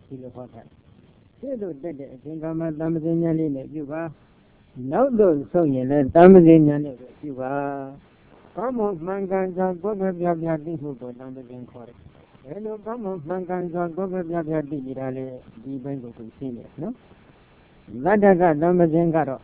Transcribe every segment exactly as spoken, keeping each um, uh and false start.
ဒီလိုဟောထားရှေ့သို့တက်တဲ့အချိန်ကမှတမ္ပဇဉာဏ်လေးနဲ့ပြုပါနောက်သို့ဆုံးရင်လည်းတမ္ပဇဉာဏ်နဲ့ပဲပြုပါကောင်းမွန်မှန်ကန်စွာကိုယ်ပဲပြပြသိမှုကိုတမ္ပဇဉာဏ်ခေါ်တယ်ဘယ်လိုကောင်းမွန်မှန်ကန်စွာကိုယ်ပဲပြပြသိကြတာလဲဒီဘက်ကိုသိရှင်းတယ်နော်သတ္တကတမ္ပဇဉာဏ်ကတော့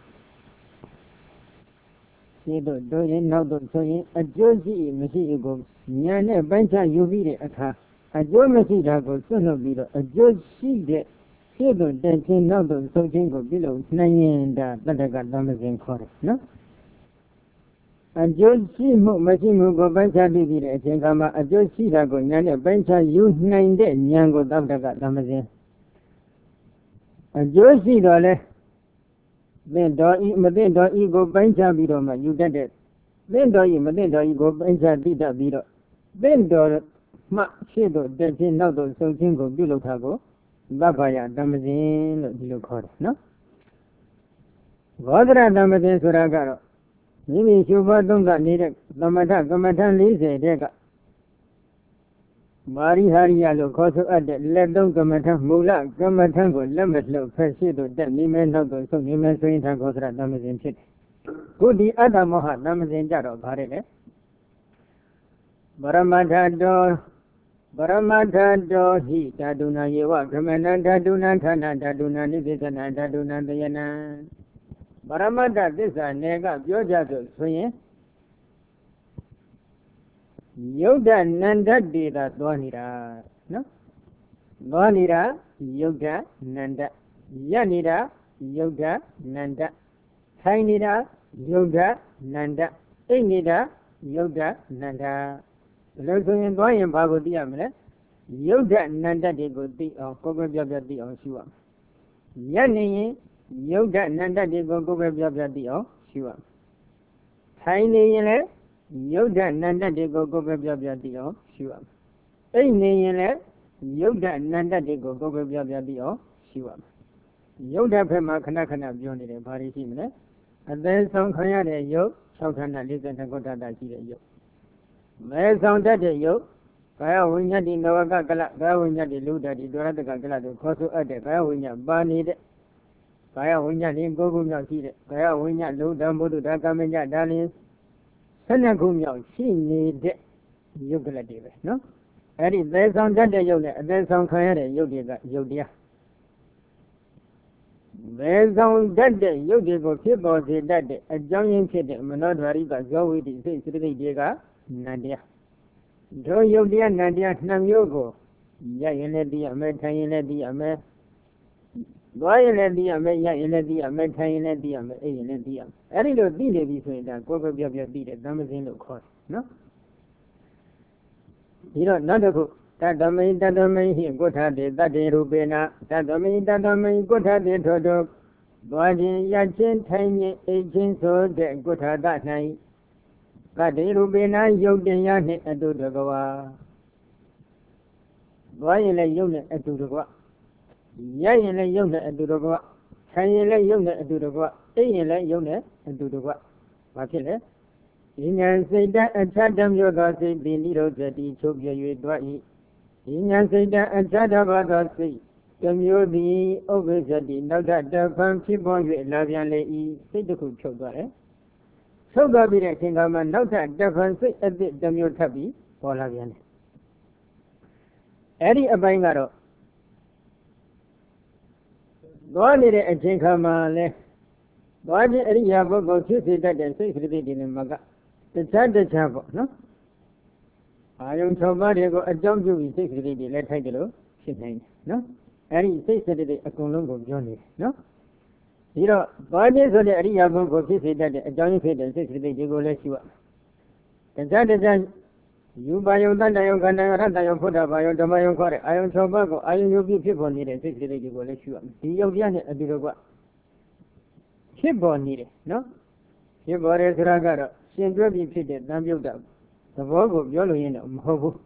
ရှင်းတော့တို့ရင်နောက်တော့ဆိုရင်အကျိုးရှိမရှိကိုဉာဏ်နဲ့ပိုင်းခြားယူပြီးတဲ့အခါအကျိုးမရှိတာကိုစွန့်လွတ်ပြီးတော့အကျိုးရှိတဲ့ရှင်းတော့တဲ့ချင်းနောက်တော့ဆုံးချင်းကိုပြုလုပ်နိုင်ရင်ဒါတတ္တကတမ္ပဇဉာဏ်ခေါ်တယ်နော်အကျိုးရှိမှုမရှိမှုကိုပိုင်းခြားသိပြီးတဲ့အချိန်ခါမှာအကျိုးရှိတာကိုဉာဏ်နဲ့ပိုင်းခြားယူနိုင်တဲ့ဉာဏ်ကိုတတ္တကတမ္ပဇဉာဏ်အကျိုးရှိတော့လဲသင်တော်ဤမသင်တော်ဤကိုပိုင်းခြားပြီးတော့မှယူတတ်တဲ့သင်တော်ဤမသင်တော်ဤကိုပိုင်းခြားသိတတ်ပြီးတော့သင်တော်မှရှေ့တော့တက်ချင်းနောက်တော့ဆုံးချင်းကိုပြုလုပ်တာကိုသဗ္ဗယတမ္ပဇဉာဏ်လို့ဒီလိုခေါ်တယ်နော်ဘောဓရတမ္ပဇဉာဏ်ဆိုတာကတော့မိမိရှုဖို့သုံးကနေတဲ့သမထကမ္မထ၄၀တဲ့ကမာရိဟာရိယလို့ခေါ်ဆိုအပ်တဲ့လက်သုံးကမ္မထမူလကမ္မထကိုလက်မလှုပ်ဖက်ရှိတို့တက်နေမယ်နောက်တော့ဆုံးနေမယ်ဆိုရင်ဒါဘောဓရတမ္ပဇဉာဏ်ဖြစ်တယ်ခုဒီအတ္တမောဟတမ္ပဇဉာဏ်ကြတော့ဗါတယ်လေပရမတ္ထတောပရမတ္ထတောဟိဓာတုနာယေဝကမဏဓာတုနာဌာနဓာတုနာနိသေသနာဓာတုနာတယနာပရမတ္ထသစ္စာနယ်ကပြောကြဆိုဆိုရင်ယုတ်တနန္တတေသာသွားနေတာနော်သွားနေတာယုတ်တနန္တရက်နေတာယုတ်တနန္တထိုင်နေတာယုတ်တနန္တအိတ်နေတာယုတ်တနန္တဘယ်လိုဆိုရင်သွားရင်ဘာကိုသိရမလဲယုတ်တနန္တတွေကိုသိအောင်ကိုယ်ကိုယ်ပြပြသိအောင်ရှုရမယ်ရက်နေရင်ယုတ်တနန္တတွေကိုကိုယ်ပဲပြပြသိအောင်ရှုရမယ်ထိုင်နေရင်လည်းယုတ်တနန္တတွေကိုကိုယ်ပဲပြပြသိအောင်ရှုရမယ်အိတ်နေရင်လည်းယုတ်တနန္တတွေကိုကိုယ်ပဲပြပြသိအောင်ရှုရမယ်ယုတ်တဘက်မှာခဏခဏပြောနေတယ်ဘာတွေရှိမလဲအသေးဆုံးခံရတဲ့ယုတ်၆ဌာန၄၂ခုဋ္ဌတာရှိတဲ့ယုတ်မဲဆောင်တတ်တဲ့ယုတ်ကာယဝိညာဉ်ဒီနဝကကလကာယဝိညာဉ်ဒီလူတ္တဒီဒုရတကကလတို့ခေါ်ဆိုအပ်တဲ့ကာယဝိညာဉ်ပါနေတဲ့ကာယဝိညာဉ်ဒီကိုယ်ခုမြောက်ရှိတဲ့ကာယဝိညာဉ်လူတ္တဘုဒ္ဓဒါကမညဒါလင်းဆယ်နှစ်ခုမြောက်ရှိနေတဲ့ယုတ်ကလတွေပဲနော်အဲ့ဒီသေဆောင်တတ်တဲ့ယုတ်နဲ့အသေဆောင်ခံရတဲ့ယုတ်တွေကယုတ်တရားသေဆောင်တတ်တဲ့ယုတ်တွေကိုဖြစ်ပေါ်စေတတ်တဲ့အကြောင်းရင်းဖြစ်တဲ့မနောဓာရိကဇောဝိတိစိတ်စိတ္တိတွေကနန္တရားတို့ယုတ်တရားနန္တရားနှစ်မျိုးကိုရရင်လည်းသိရမယ်ထိုင်ရင်လည်းသိရမယ်သွားရင်လည်းသိရမယ်ရရင်လည်းသိရမယ်ထိုင်ရင်လည်းသိရမယ်အိပ်ရင်လည်းသိရမယ်အဲ့ဒီလိုသိနေပြီဆိုရင်ဒါကိုယ်ပဲပြပြသိတဲ့သံသင်းလို့ခေါ်တယ်နော်ဒီတော့နောက်တစ်ခုတတမိတတမိဟိကုဋ္ဌတေတတ္တေရူပေနတတမိတတမိကုဋ္ဌတေထောတောသွားခြင်းရခြင်းထိုင်ခြင်းအိပ်ခြင်းဆိုတဲ့ကုဋ္ဌတ၌တတ္တေရူပေနယုတ်တင်ရနှင့်အတုတကဝါသွားရင်လည်းယုတ်နဲ့အတုတကဝါရရင်လည်းယုတ်နဲ့အတူတကွထိုင်ရင်လည်းယုတ်နဲ့အတူတကွအိပ်ရင်လည်းယုတ်နဲ့အတူတကွဘာဖြစ်လဲဉာဏ်စိတ်တအချတမျိုးသောစိတ်သည်နိရောဓတိချုပ်ပြ၍တွား၏ဉာဏ်စိတ်တအချတဘာသောစိတ်တစ်မျိုးသည်ဥပ္ပဇ္ဇတိနောက်ထပ်တစ်ဖန်ဖြစ်ပေါ်၍လာပြန်လေ၏စိတ်တစ်ခုဖြုတ်သွားတယ်ဖြုတ်သွားပြီးတဲ့အချိန်ကမှနောက်ထပ်တစ်ဖန်စိတ်အသစ်တစ်မျိုးထပ်ပြီးပေါ်လာပြန်တယ်အဲ့ဒီအပိုင်းကတော့သွားနေတဲ့အချိန်ခါမှာလဲသွားခြင်းအရိယာပုဂ္ဂိုလ်ဖြစ်စေတတ်တဲ့စိတ်ကတိတွေနဲ့မကတခြားတခြားပေါ့နော်အာယုံ၆ပါးတွေကိုအကြောင်းပြုပြီးစိတ်ကတိတွေလည်းထိုက်တယ်လို့ဖြစ်နိုင်တယ်နော်အဲ့ဒီစိတ်ကတိတွေအကုန်လုံးကိုပြောနေတယ်နော်ဒီတော့သွားခြင်းဆိုတဲ့အရိယာပုဂ္ဂိုလ်ဖြစ်စေတတ်တဲ့အကြောင်းရင်းဖြစ်တဲ့စိတ်ကတိတွေကိုလည်းရှိရတခြားတခြားယူပါယုံတတယုံခန္ဓာယရတယုံဖုဒ္ဓဘာယုံဓမ္မယုံခေါ်တဲ့အာယုံ၆ပါးကိုအာယုံယူပြီးဖြစ်ပေါ်နေတဲ့စိတ်ကလေးတွေကိုလည်းရှိရမယ်ဒီယုတ်တရားနဲ့အတူတကွဖြစ်ပေါ်နေတယ်နော်ဖြစ်ပေါ်တယ်ဆိုတာကတော့ရှင်တွဲပြီးဖြစ်တဲ့သံပြုတ်တာသဘောကိုပြောလို့ရင်တော့မဟုတ်ဘူး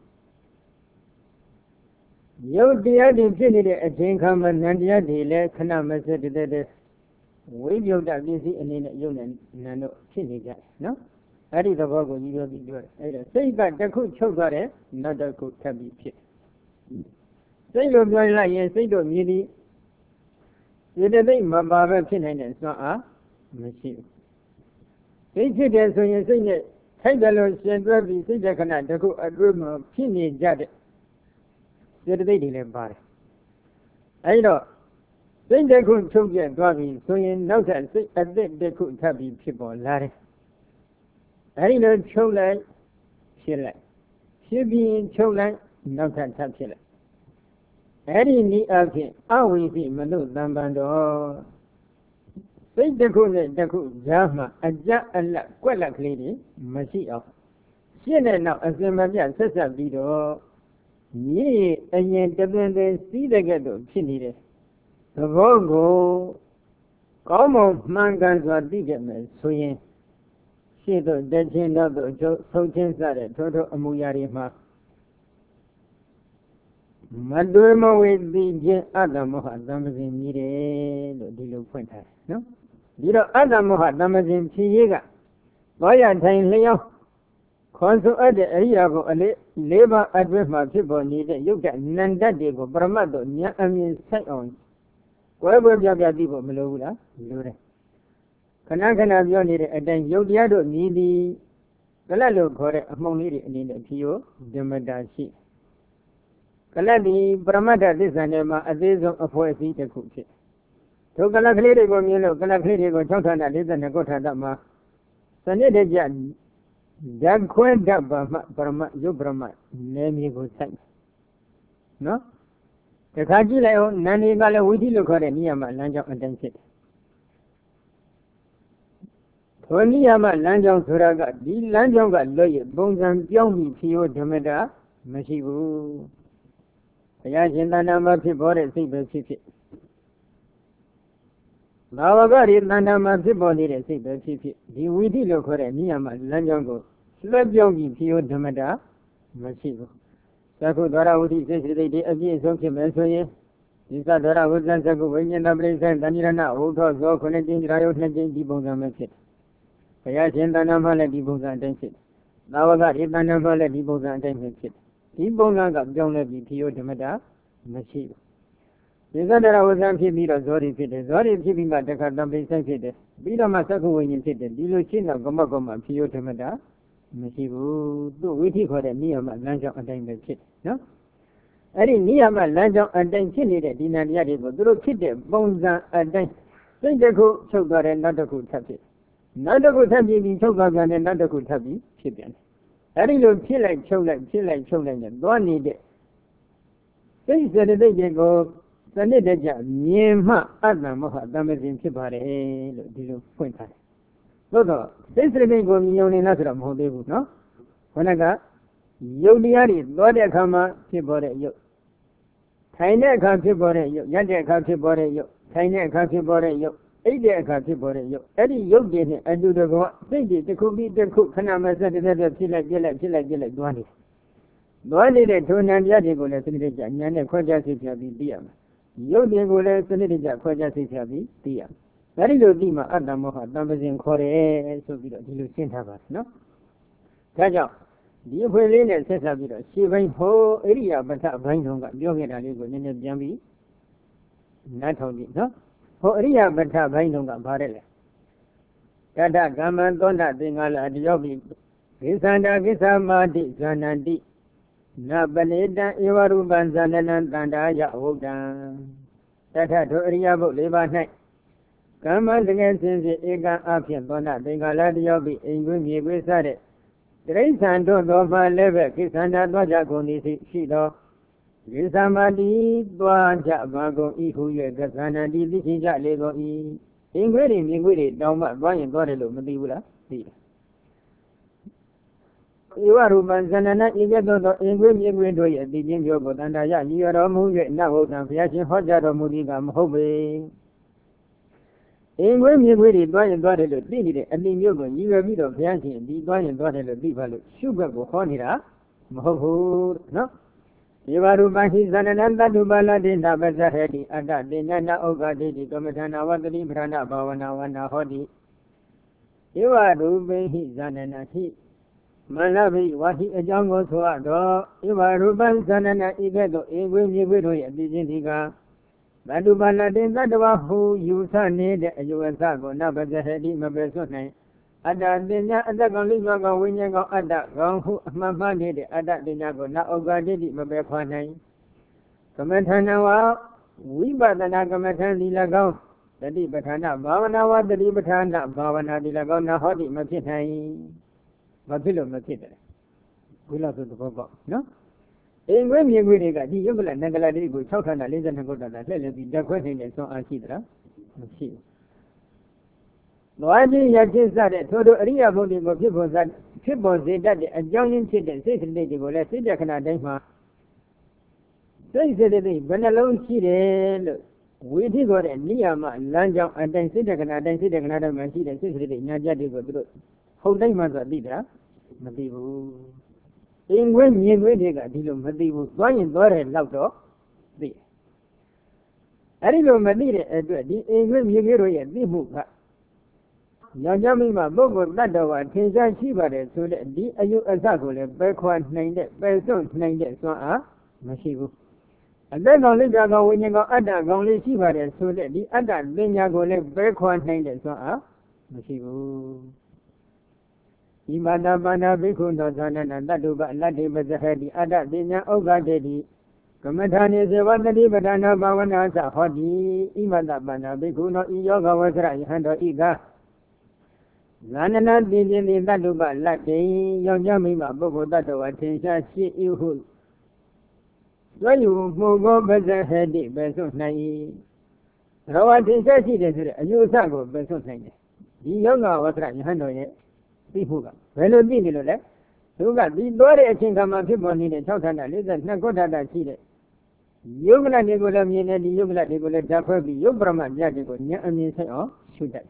ယုတ်တရားတွေဖြစ်နေတဲ့အချိန်ခါမှာနံတရားတွေလည်းခဏမစက်တည်းတည်းဝိပယုတ်တပစ္စည်းအနေနဲ့ယုတ်နဲ့နံတို့ဖြစ်နေကြတယ်နော်အဲ့ဒီသဘောကိုကြီးပြောပြီးပြောတယ်အဲ့ဒါစိတ်ကတစ်ခုချုပ်သွားတယ်နောက်တစ်ခုထပ်ပြီးဖြစ်စိတ်လိုပြောလိုက်ရင်စိတ်တို့မြည်သည်စေတသိက်မပါပဲဖြစ်နိုင်တဲ့စွမ်းအားမရှိဘူးစိတ်ဖြစ်တယ်ဆိုရင်စိတ်နဲ့ထိုက်တယ်လို့ရှင်တွဲပြီးစိတ်တခဏတခုအတွင်းမှာဖြစ်နေကြတဲ့စေတသိက်တွေလည်းပါတယ်အဲဒီတော့စိတ်တစ်ခုချုပ်ပြတ်သွားပြီဆိုရင်နောက်ထပ်စိတ်အသစ်တစ်ခုထပ်ပြီးဖြစ်ပေါ်လာတယ်အဲဒီလိုချုပ်လိုက်ဖြစ်လိုက်ဖြစ်ပြီးချုပ်လိုက်နောက်ထပ်ထပ်ဖြစ်လိုက်အဲဒီနည်းအားဖြင့်အဝိသိမနုဿံပံတော်စိတ်တစ်ခုနဲ့တစ်ခုကြားမှာအကြအလတ်ကွက်လက်ကလေးတွေမရှိအောင်ရှင်းတဲ့နောက်အစင်မပြတ်ဆက်ဆက်ပြီးတော့မြေအရင်တပင်ပင်စီးတဲ့ကဲ့သို့ဖြစ်နေတဲ့သဘောကိုကောင်းမွန်မှန်ကန်စွာသိခဲ့မယ်ဆိုရင်ရှင်းတော့တခြင်းတော့ဆုံးချင်းစတဲ့ထိုးထိုးအမှုရာတွေမှာမတွေးမဝေသိခြင်းအတ္တမောဟသံပစဉ်ကြီးတယ်လို့ဒီလိုဖွင့်ထားတယ်နော်ဒီတော့အတ္တမောဟသံပစဉ်ဖြစ်ရေးကဘောရထိုင်လျောင်းခွန်ဆိုအပ်တဲ့အရိယာကိုအလေးလေးပါးအတွင်းမှာဖြစ်ပေါ်နေတဲ့ယုတ်တနန္တတွေကိုပရမတ်တို့ဉာဏ်အမြင်ဆိုင်အောင်ကွဲကွဲပြားပြားသိဖို့မလိုဘူးလားလိုတယ်ခဏခဏပြောနေတဲ့အတိုင်းယုတ်တရားတို့မြည်သည်ကလတ်လို့ခေါ်တဲ့အမှုန်လေးတွေအနေနဲ့ဖြီးဖို့ဓမ္မတာရှိကလတ်ဒီပရမတ္ထသစ္စာနဲ့မှာအသေးဆုံးအဖွဲ့အစည်းတစ်ခုဖြစ်ဒုကလတ်ကလေးတွေကိုမြင်လို့ကလတ်ကလေးတွေကို၆ဌာန၄၂ခုဌာနမှာစနစ်တကျဓာတ်ခွဲဓာတ်ပါမှပရမယုတ်ပရမနေမြေကိုဆိုင်နော်တခါကြည့်လိုက်အောင်နန္ဒီကလည်းဝိသီလို့ခေါ်တဲ့နိယမလမ်းကြောင်းအတိုင်းဖြစ်တယ်ထိုနိယမလမ်းကြောင်းဆိုတာကဒီလမ်းကြောင်းကလွတ်ရပုံစံပြောင်းပြီးဖြီးဓမ္မတာမရှိဘူးဘုရားရှင်တဏ္ဍာမှာဖြစ်ပေါ်တဲ့စိတ်ပဲဖြစ်ဖြစ်ဘာဝကရိတဏ္ဍာမှာဖြစ်ပေါ်နေတဲ့စိတ်ပဲဖြစ်ဖြစ်ဒီဝိသီလို့ခေါ်တဲ့နိယမလမ်းကြောင်းကိုလွှဲပြောင်းပြီးဖြီးဓမ္မတာမရှိဘူးသက္ခုဒရဝိသီစိတ်စိတ်တွေအပြည့်အစုံဖြစ်မယ်ဆိုရင်ဒီသဒ္ဒရဝိသသက္ခုဝိညာဏပရိစ္ဆေတဏိရဏဝုထောဇောခုနှစ်ကျင်းကြရာယုနှစ်ကျင်းဒီပုံစံပဲဖြစ်ဘုရားရှင်တဏ္ဍာမှာလည်းဒီပုံစံအတိုင်းဖြစ်သာဝကရိတဏ္ဍာမှာလည်းဒီပုံစံအတိုင်းပဲဖြစ်ဒီပုံစံကပြောင်းလဲပြီးဖြီးဓမ္မတာမရှိဘူးဒီသဒ္ဒရဝဇံဖြစ်ပြီးတော့ဇောတိဖြစ်တယ်ဇောတိဖြစ်ပြီးမှတခါတံပိဆိုင်ဖြစ်တယ်ပြီးတော့မှသက္ခုဝိညာဉ်ဖြစ်တယ်ဒီလိုရှင်းတော့ကမ္မကမ္မဖြီးဓမ္မတာမရှိဘူးသူ့ဝိသီခေါ်တဲ့နိယမလမ်းကြောင်းအတိုင်းပဲဖြစ်နော်အဲ့ဒီနိယမလမ်းကြောင်းအတိုင်းဖြစ်နေတဲ့ဒီနာတရားတွေကိုသူတို့ဖြစ်တဲ့ပုံစံအတိုင်းစိတ်တစ်ခုချုပ်သွားတယ်နောက်တစ်ခုထပ်ဖြစ်နောက်တစ်ခုထပ်ပြီးပြီးချုပ်သွားပြန်တယ်နောက်တစ်ခုထပ်ပြီးဖြစ်ပြန်တယ်အဲ့ဒီလိုဖြစ်လိုက်ချုပ်လိုက်ဖြစ်လိုက်ချုပ်လိုက်နဲ့သွားနေတဲ့စိတ်စေတသိက်တွေကိုစနစ်တကျမြင်မှအတ္တမောဟတမ္ပစဉ်ဖြစ်ပါတယ်လို့ဒီလိုဖွင့်ထားတယ်သို့တော့စိတ်စေတသိက်ကိုမြင်ုံနေလားဆိုတော့မဟုတ်သေးဘူးနော်ခေါင်းကယုတ်တရားတွေသွားတဲ့အခါမှာဖြစ်ပေါ်တဲ့ယုတ်ထိုင်တဲ့အခါဖြစ်ပေါ်တဲ့ယုတ်ရက်တဲ့အခါဖြစ်ပေါ်တဲ့ယုတ်ထိုင်တဲ့အခါဖြစ်ပေါ်တဲ့ယုတ်အိတ်တဲ့အခါဖြစ်ပေါ်တဲ့ယုတ်အဲ့ဒီယုတ်တွေနဲ့အတူတကွစိတ်တွေတစ်ခုပြီးတစ်ခုခဏမှဆက်တဲ့တဲ့ဖြစ်လိုက်ပြက်လိုက်ဖြစ်လိုက်ပြက်လိုက်သွားနေသွားနေတဲ့ထိုနံပြတွေကိုလည်းစနစ်တကျဉာဏ်နဲ့ခွဲခြားသိဖြာပြီးသိရမယ်ယုတ်တွေကိုလည်းစနစ်တကျခွဲခြားသိဖြာပြီးသိရမယ်အဲ့ဒီလိုသိမှအတ္တမောဟတမ္ပစဉ်ခေါ်တယ်ဆိုပြီးတော့ဒီလိုရှင်းထားပါတယ်နော်ဒါကြောင့်ဒီအဖွင့်လေးနဲ့ဆက်ဆက်ပြီးတော့ရှေးပိုင်းဟိုဣရိယာပဋ္ဌဘိုင်းတုန်းကပြောခဲ့တာလေးကိုနည်းနည်းပြန်ပြီးနားထောင်ကြည့်နော်ဟိုဣရိယာပဋ္ဌဘိုင်းတုန်းကဘာတဲ့လဲတတကမ္မံသောဏသင်္ဃလာတယောက်ပြီးကိသန္တာကိသမာတိဇာနန္တိနပနေတံဧဝရူပံဇာနနံတန္တာယဝုဒ္ဒံတထထိုဣရိယာပုတ်လေးပါး၌ကမ္မံတကယ်စင်စစ်ဧကံအဖြစ်သောဏသင်္ဃလာတယောက်ပြီးအိမ်ကွင်းမြေကွင်းစတဲ့တိရစ္ဆာန်တို့သောမှလည်းပဲကိသန္တာသွားကြကုန်သည်ရှိသောကိသမာတိသွားကြပါကုန်ဤဟု၍ကသန္တာတိသိရှိကြလေကုန်၏အင်္ဂွေတွေမြင်ခွေတွေတောင်းမှသွားရင်သွားတယ်လို့မသိဘူးလားသိတယ်ဧဝရူပံဇဏနာဤကဲ့သို့သောအင်္ဂွေမြင်ခွေတို့၏အတိချင်းပြောကိုတန္တာယညီရတော်မူ၍နတ်ဟုတ်တံဘုရားရှင်ဟောကြားတော်မူသည်ကမဟုတ်ပေအင်္ဂွေမြင်ခွေတွေသွားရင်သွားတယ်လို့သိနေတဲ့အတိမျိုးကိုညီရပြီးတော့ဘုရားရှင်ဒီသွားရင်သွားတယ်လို့သိပါလို့ရှုဘက်ကိုဟောနေတာမဟုတ်ဘူးနော်ဧဝရူပံဟိဇဏနတတုပါဠတိနပဇဟတိအတ္တတေနနာဥက္ကတိတိကမ္မထာနာဝတ္တိပရဏဘာဝနာဝနာဟောတိဧဝရူပိဟိဇဏနဟိ Malavi, what he a jungle to a door, Iva Ruban Sanana Igeto, Igwe Nibiru, Dizindiga. Badubana did that who you son need a U S A, never the head in my person. Ada dinya ada kali baga winya kau ada kau hu mama ni de ada dinya kau nak oga di di mabe khanai. Kemudian awak wibadana kemudian dilagau. Jadi bertanda bawana awak jadi bertanda bawana dilagau nak hodi masjid hai. Masjid lo masjid. Gula tu tu bawa, no? Ingwe mingwe ni kan di yang kelan negala di gua cakap nak lezen nak kau dah dah lezen dah kau ni so asih dah, asih. Wajib yakin sahaja, todo riya boleh boleh boleh, boleh zedat jangan cedek, saya cedek boleh, saya kena dah mah. Saya cedek, benar lawan cedek, wujud orang ni ama lanjang ada saya kena ada saya kena ada masih ada saya cedek nyaja di betul, kau dah mah jadi dah, mati bu. Ingwe mingwe ni kan di lom mati bu, soalnya dua lau tu, di. Hari lom mati ni, di ingwe mingwe roya di muka. Yang jamin mah bukan tak ada tinja siapa sudah di ayu asal boleh berkuat naik dek berson naik dek soal masih bu. Ada kalau jaga punya kau ada kalau siapa sudah di ada dunia boleh berkuat naik dek soal masih bu. Ibadah pada bikun dosa dan anda duga lagi berzahadi ada dunia oga jadi. Kemudian sewa tadi berdana bawana sahadi ibadah pada bikun iyo gawasra ihanda iga. Lanana di di tak lupa lagi yang jamin apa pun tak tahu tinja si ihu. Lalu moga berzahadi besok naik. Rawat tinja si dia sudah ayuh sago besok naik. Dia enggak wasra yang hendak tipu kan. Kalau di ni leh, juga di dua hari asyik kami tipu ni deh. Cakap nak lihat nak kau dah dah si deh. Yuk nak ni gula ni ni yuk nak ni gula dapat bi yuk bermak jadi kau ni amin saya sudah.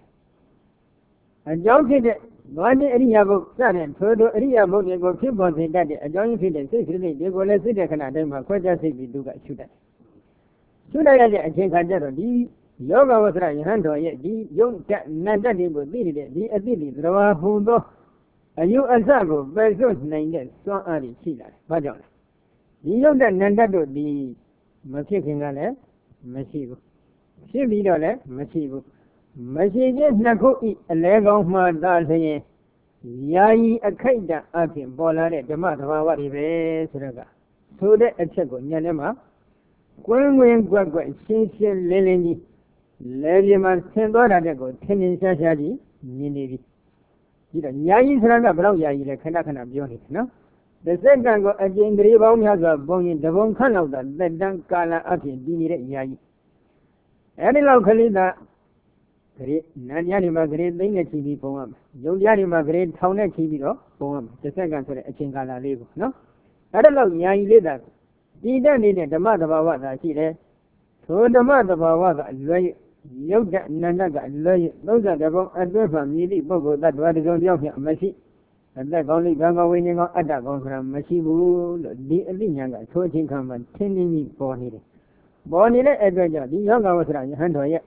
Jauh tidak, mana area bu, sana, todo area bu ni bu kiri bawah tidak ada. Jauh tidak, saya sendiri dia boleh sudah kena ada mak, kau jadi juga sudah. Sudah ada asyik kerja di yoga wasra yang dah ya di yung tak nada di bu di di di di di rawa hudo. Ayu asal bu besok naik soal hari sila, macam mana? Di yung tak nada tu di masih tinggal le, masih bu. Si video le, masih bu. Masih je nak kau legang mada saya, yai akaida api bola le, cuma rawa di besraga. Sudah asyik kau nyala mah, kau yang kau kau siapa leleni. Lagi macam tu ada kau tenin sahaja di ni ni. Jadi yai serangga berau yai le kena kena biar ni, no? Desakan kau aje Inggeris bau ni ada bau ni dabong kan ada, sedang kala api di ni le yai. Ada lau kali dah. Gere, nanya ni mah gere ni cibi pungam. Jauhnya ni mah gere tahu ni cibi lo pungam. Desakan sudah aje kala lego, no? Ada lau yai le dah. Tidak ni ni dama dama awak dah si le. So dama dama awak dah lay. Yau dah nanda dah lay. Lalu dah dabong ada family bawa dah dua ribu jauh yang masih. Ada kau ni kau ni kau ada kau seram masih bu. Di di nyanga. So cingkam man tenin ni bawah ni le. Bawah ni le ada jadi. Yang kau seram yang hendak ya.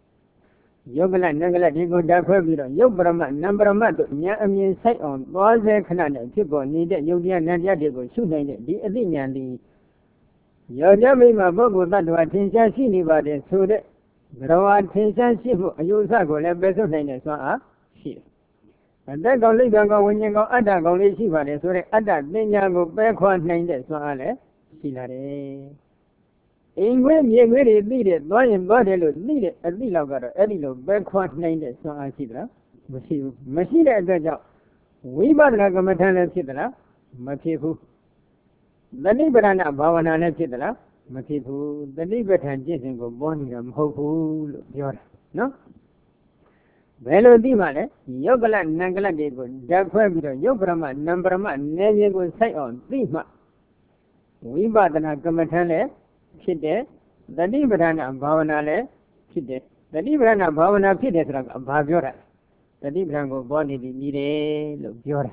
Yuk lah, nenggalah di kau dah kau biru. Yuk berapa, enam berapa tu, ni amin saya on. Bawa saya kena ni, cuba ni dek, yuk dia nanti dia kau sudah ni, di di ni ni. Yuk dia memang bawa tak dua tinja sini pada sudah. Berapa tinja sini, yuk saya kau le besok ni soal sih. Ada kau ni kau punya kau ada kau ni sih pada sudah ada tinja kau berkuat ni soal le sih lah le. Ingwe mingwe ni ni le, dua yang dua le, ni le, ni lau karo, ni lau berkuat naik le, soal citra, masih masih le ada jauh, wibad la kemudian le citra, masih pu, dani berana bawana le citra, masih pu, dani berhan jenis ko boni ram ho pu, biar, no? Belo di mana, yo kala nangkala di ko, jakwa biro, yo berama, enam berama, nene ko saya on, lima, wibad la kemudian le. Kita, tadi berana bawana le, kita, tadi berana bawana kita serang bahagiora, tadi beranggo boni di mire lo biora.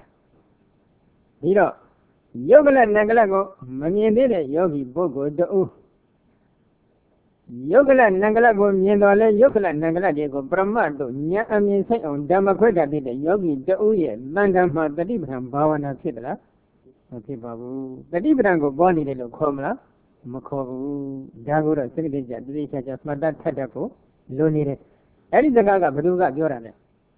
Biro, yoga la nagala go, mami ni le yogi bogo do. Yogala Nangala go Yendole, Yogala Nangala de go Brahmado, Nya Amin say on Damakweda did the Yogi, the Uye, Landama, the Libram, Bavana Sidra. Okay, Babu, the Libram go Bonnie de Comla, Makovu, Dagura, Signature, the Mada Tadako, Lonire. That is the Gaga, Baduga, Yorane.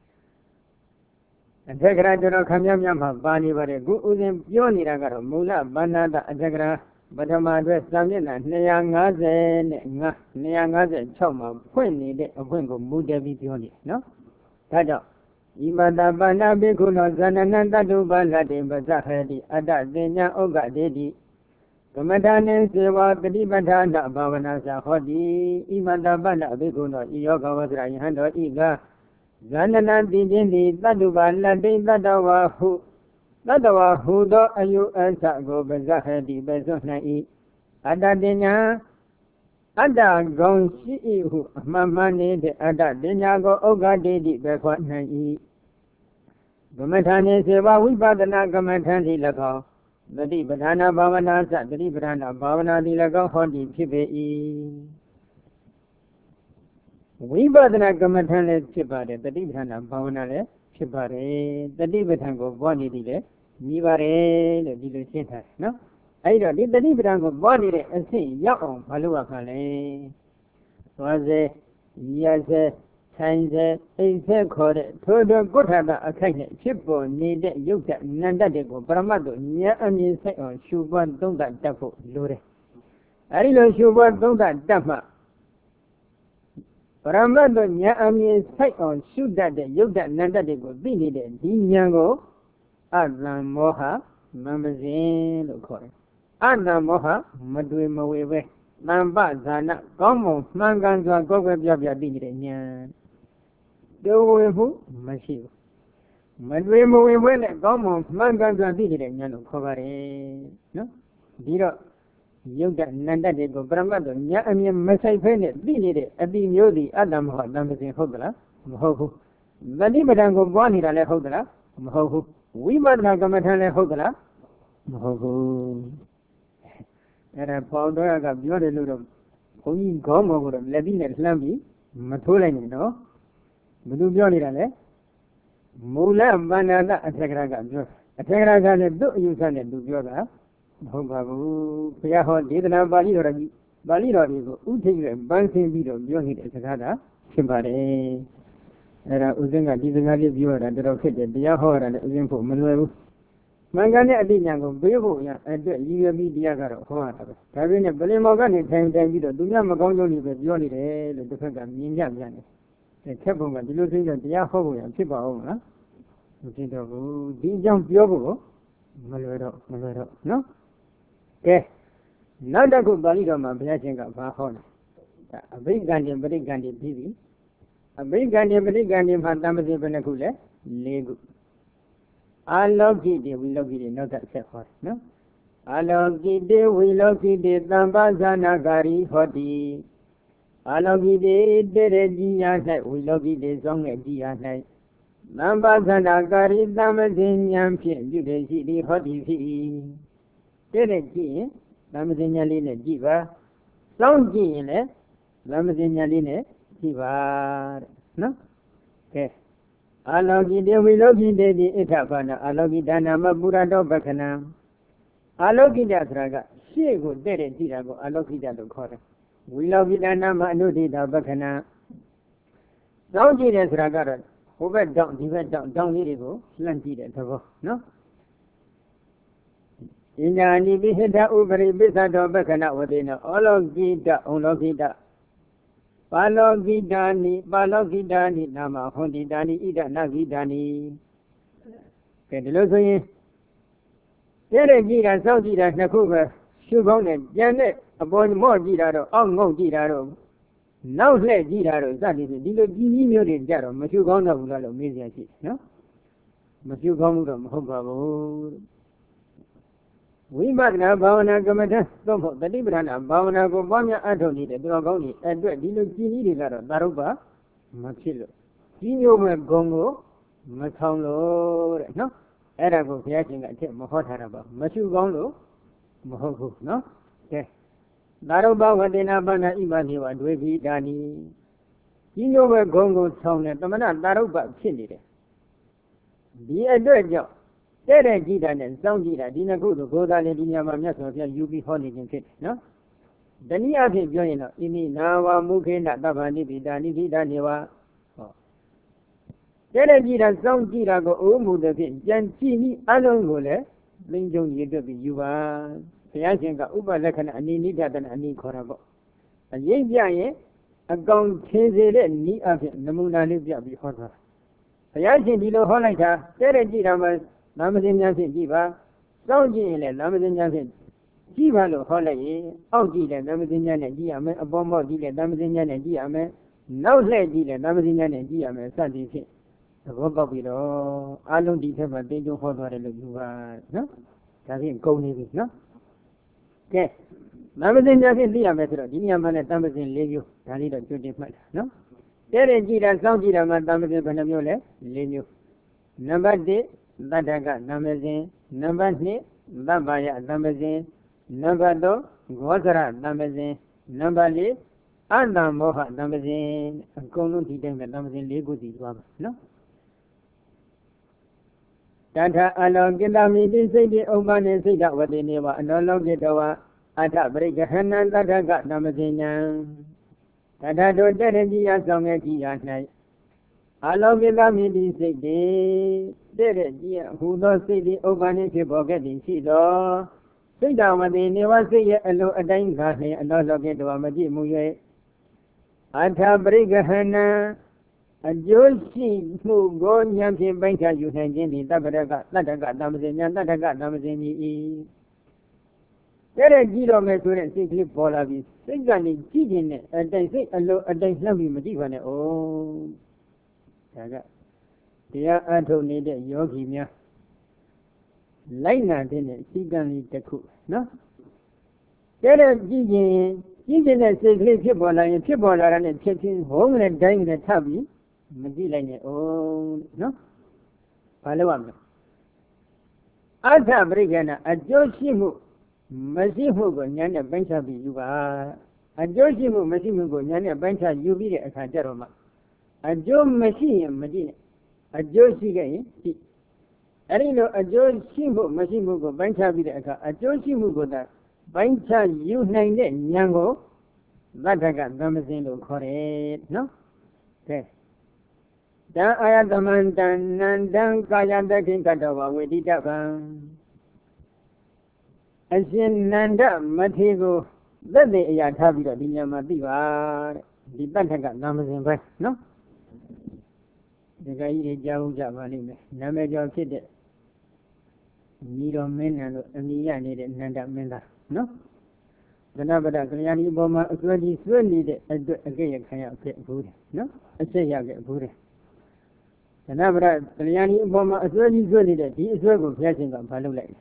And Tegra Kamyama, Bani, but a good Yoni Raga, Mula, Banada, Ajagra. Badama dress Lamina, Neyangaze, Neyangaze, Choma, Pony, a wingo, Muda Vipioni, no? Tada. Ibada Bana Bikuno, Zanananda Dubala de Bazahedi, Ada Dena Oga Dedi. Commandant Sewa, the Dibadana, Bavana Hodi, Ibada Bana Bikuno, Yoga was Rayhando Iga. Zananan Dindi, Dadubala de Dadawa who. Nadawa Hudo Ayu Anta go Bazahedi Bezonai Ada Denya Ada Gon Shi who Mamani de Ada Denya go Oga Dedi Bequanai Gamatane Seva Wibadana Gamatani Lago the Dibadana Bavana Sat the Dibadana Bavana di Lago Hodi Pibe Wibadana Gamatane Chipade the Dibadana Bavana Chipare, the Dibitango body did Nivare, the Dilucita, no? I don't need the Dibitango body and see Yao, Palua Kale. Was a yes, signs a called to the good have a kind of chip or need you get Nandadigo, Bramado, near a mean say or Shuban don't that dapple, Lure. I don't Shuban don't that dapper. Ramado nya ami sai on shoot that the yoga nanda de go be needed. Dinyango Adna Moha Mamazin Lokore. Adna Moha Madui Mawe Namba Zana Gomo Manganza Goga Yabia Dinyan. Do who Mashiv Madui Mawe Gomo Manganza Dinyan Kovare. No? Diro Yoga Nanda de go Bramado, Yami Masai Pene, Dinide, Abi Yodi, Adam Hodamazin Hodla, Moho. Valimadango Bonita le Hodla, Moho. We Madagamatale Hodla, Moho. And a powder of Yodi Ludum, Holy Gomo would have Levin and Lambi, Matulani, no? Mudu Yonidale, Mula Banana, a Tegraga, a Tegraga, do you send it to Yoga? Babu, Piaho did not Bali or Bali or Uti, Bansin Bido, Yoni, Sagada, Chimbare, and Uzinga, Dizanga viewer and the rocket, the Yaho and Uzimpo, Manuel. Mangani Adinango, Bevo, and the U B Diagaro, Hoata. Having a Belimogani time, then Bido, Dunya Magoni with Yoni, the different Ninja Yanis. The Capo, the losing the Yaho and Chiba, Dijam Piogo, Malero, Malero, no? Okay. Nada good Baligama blessing of Bahona. A big Gandhi, very Gandhi T V. A big Gandhi, very Gandhi Fantamasi Benacule, Lego. I love it, we love it, not that set for no. I love it, we love it, Nambazana Gari Hoti. I love it, Deregia, we love it, song at Dia night. Nambazana Gari, Namazin Yampian, you can see the Hoti. Tereki, Lamazinaline Jiva, Sound Gine, Lamazinaline Jiva, no? Okay. Alogi de Wilogi de the Itapana, Alogi Dana Maburado Bacana, Alogi Datraga, she would dare Dirago, Alogi da Kora. Wilogi Dana Manudi da Bacana. Sound Gines Ragara, who went down, he went down, down Lirigo, Slanty de Tavo, no? Inani Bihida Uberi Bisado Bacana within Ologida, Ologida. Balogidani, Balogidani, Nama, Hondidani, Ida Nagidani. Pendelosi Yeregira, Saudida, Nakuba, Shubone, Janet, upon more Gidaro, Ongo Gidaro. Now let Gidaro, that is a little Gini Jaro, Machugona Galo, Mizia, no? Machugam, Hobo. We might now Bavana Gamata, the Librana, Bavana Gomania Antoni, the Dragoni, and the Gini Baruba, Machilo. Gino Gongo, Matano, no? Arago Yaching at Mohotaraba, Machu Gongo, Mohoku, no? Okay. Daruba Vadina Bana Imaniwa Dwebi Dani. You know where Gongo sound at the Mana Daruba Chili. The address. There are Gidan and Sound Gida, Dina go to go down in Yamamia, you be holding in it, no? The Nia join in Nawa Mukina Dabani Bidani Vidaniwa. There are Gidan Sound Gida go Umu the Pin, Jan Chini, Alongole, Linjong Yidobi, you are Fianca Uba Lekan and Nida than any Korabo. A Yen a gong change and knee of it, the Muna Libya before her. Fianca Dilo Holaka, there are Gidamas. Namazin Jiva, Sound and Namazin Jiva Holaye, Augie and Namazin and Giame, a bomb of Gila, Namazin and Giame, no lady and Namazin and Giame, Sunday. The Robo Vido, I don't determine they don't hold what you are, no? That's it, go navy, no? Yes. Namazin Yasin Diameter, Diaman and Namazin Legu, Tanita to different, no? There is Gila, Sound Gila, Namazin Panamule, Lenu. Number day. Dadaga Namazin, number three, Dabaya Namazin, number two, Gozara Namazin, number eight, Adam Moha Namazin, and Kolun Titan Namazin Legudi, no? Tata along Gilami, they say the Oman and say that what they never, and no longer do Ata break a hand and Dadaga Namazin. Tata don't get any as long as he at night. Along with them, he said, there is who does say the organic forgetting she do. Sit down when they never say a low a dying garden and not look into a Majimu. I have break a henna, a Joshi who go Yamsi Banker, you can get the Tabaraga, Nataga, Namazin, Nataga, Namazin. There is zero measure simply for a bit. Signally, cheating it, and they say a low a dying lovely Majivan. Oh. Dear Antony, the Yogi, Lina didn't see the cook, no? There are Gigi, Gigi and say people and people are and taking home and dying the tabby, Madilene, oh, no? Palawam. Ata Brigana, a Joshimu, Masimu, Yana Bencha, you are a Joshimu, Masimu, Yana Bencha, you be a Canteroma. A Joe machine, Medina. A Joe Sigai, I don't know a Joe Simbo, Masimugo, Bancha Vidaka, a Joe Simugo that Bancha you name it, Yango, that I got Ramazino correct, no? Okay. Then I had the man done and then Kayanda Kinkadawa with it up. And then Nanda Matigo, that they had having a Diamadiva, the Bantaga Ramazin, no? The guy is Jauja Valime, Namaja Kid. Nido men and Nia needed Nanda Menda, no? The Nabada Kayani Boma, really needed a gay kind of food, no? I say I get food. The Nabada Kayani Boma, really needed, he is very good flashing on Palulay.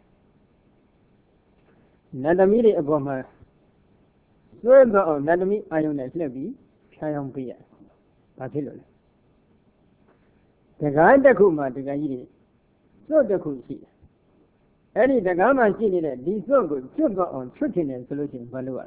Nadamiri Boma, Swergo or Nadami, I own a slabby, Chayam Pia, Patilul. The Ganda Kuma, the Gaidi, so the Kuchi. Any the Gama Chini, these so good, sugar on shooting and solution, Valua.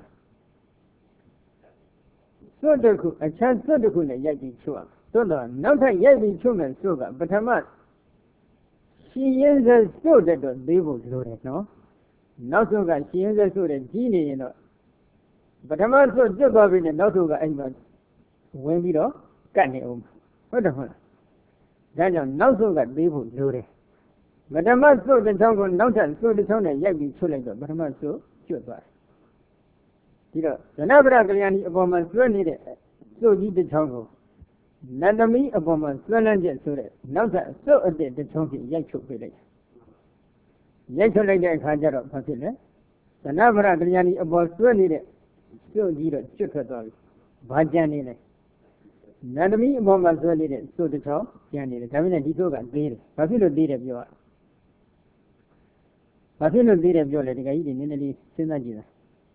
So the Ku, a chance so the Kuna Yaki Chua. So the not a Yaki Chuman sugar, but a man. She is a so that they will do it, no? Not so that she is a so that genie, you know. But a man so just of it and not to the anyone. When we do, can you? What the fuck? Then you're not so that they will do it. But a man so the tongue will not so the tongue and Yaki Chulaga, but a man so, sure. You know, the Nabra upon my son needed, so did the tongue. None me upon my son and yet so that, now that so a day the tongue is Yaku village. Yaku like that Hajar of Pasilla. The Nabra Galiani about so needed, so did a sugar dog. Bajani. None me upon my son needed, so the tongue, Yanni, the Camina Dito and Beer, Pasilo did of your. Pasilo did of your letting in Italy, Sinagina.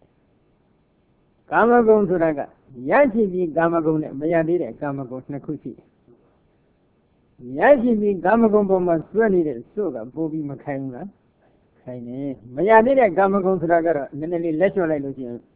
Kamagon Suraga, Yashi Gamagon, Mayadire, Kamagon Nakushi. Yashi Gamagon Bomas, Twenty, Suga, Bobby Macaina, Kaine, Mayadire, Gamagon Suraga, Nenali Lesualilusion,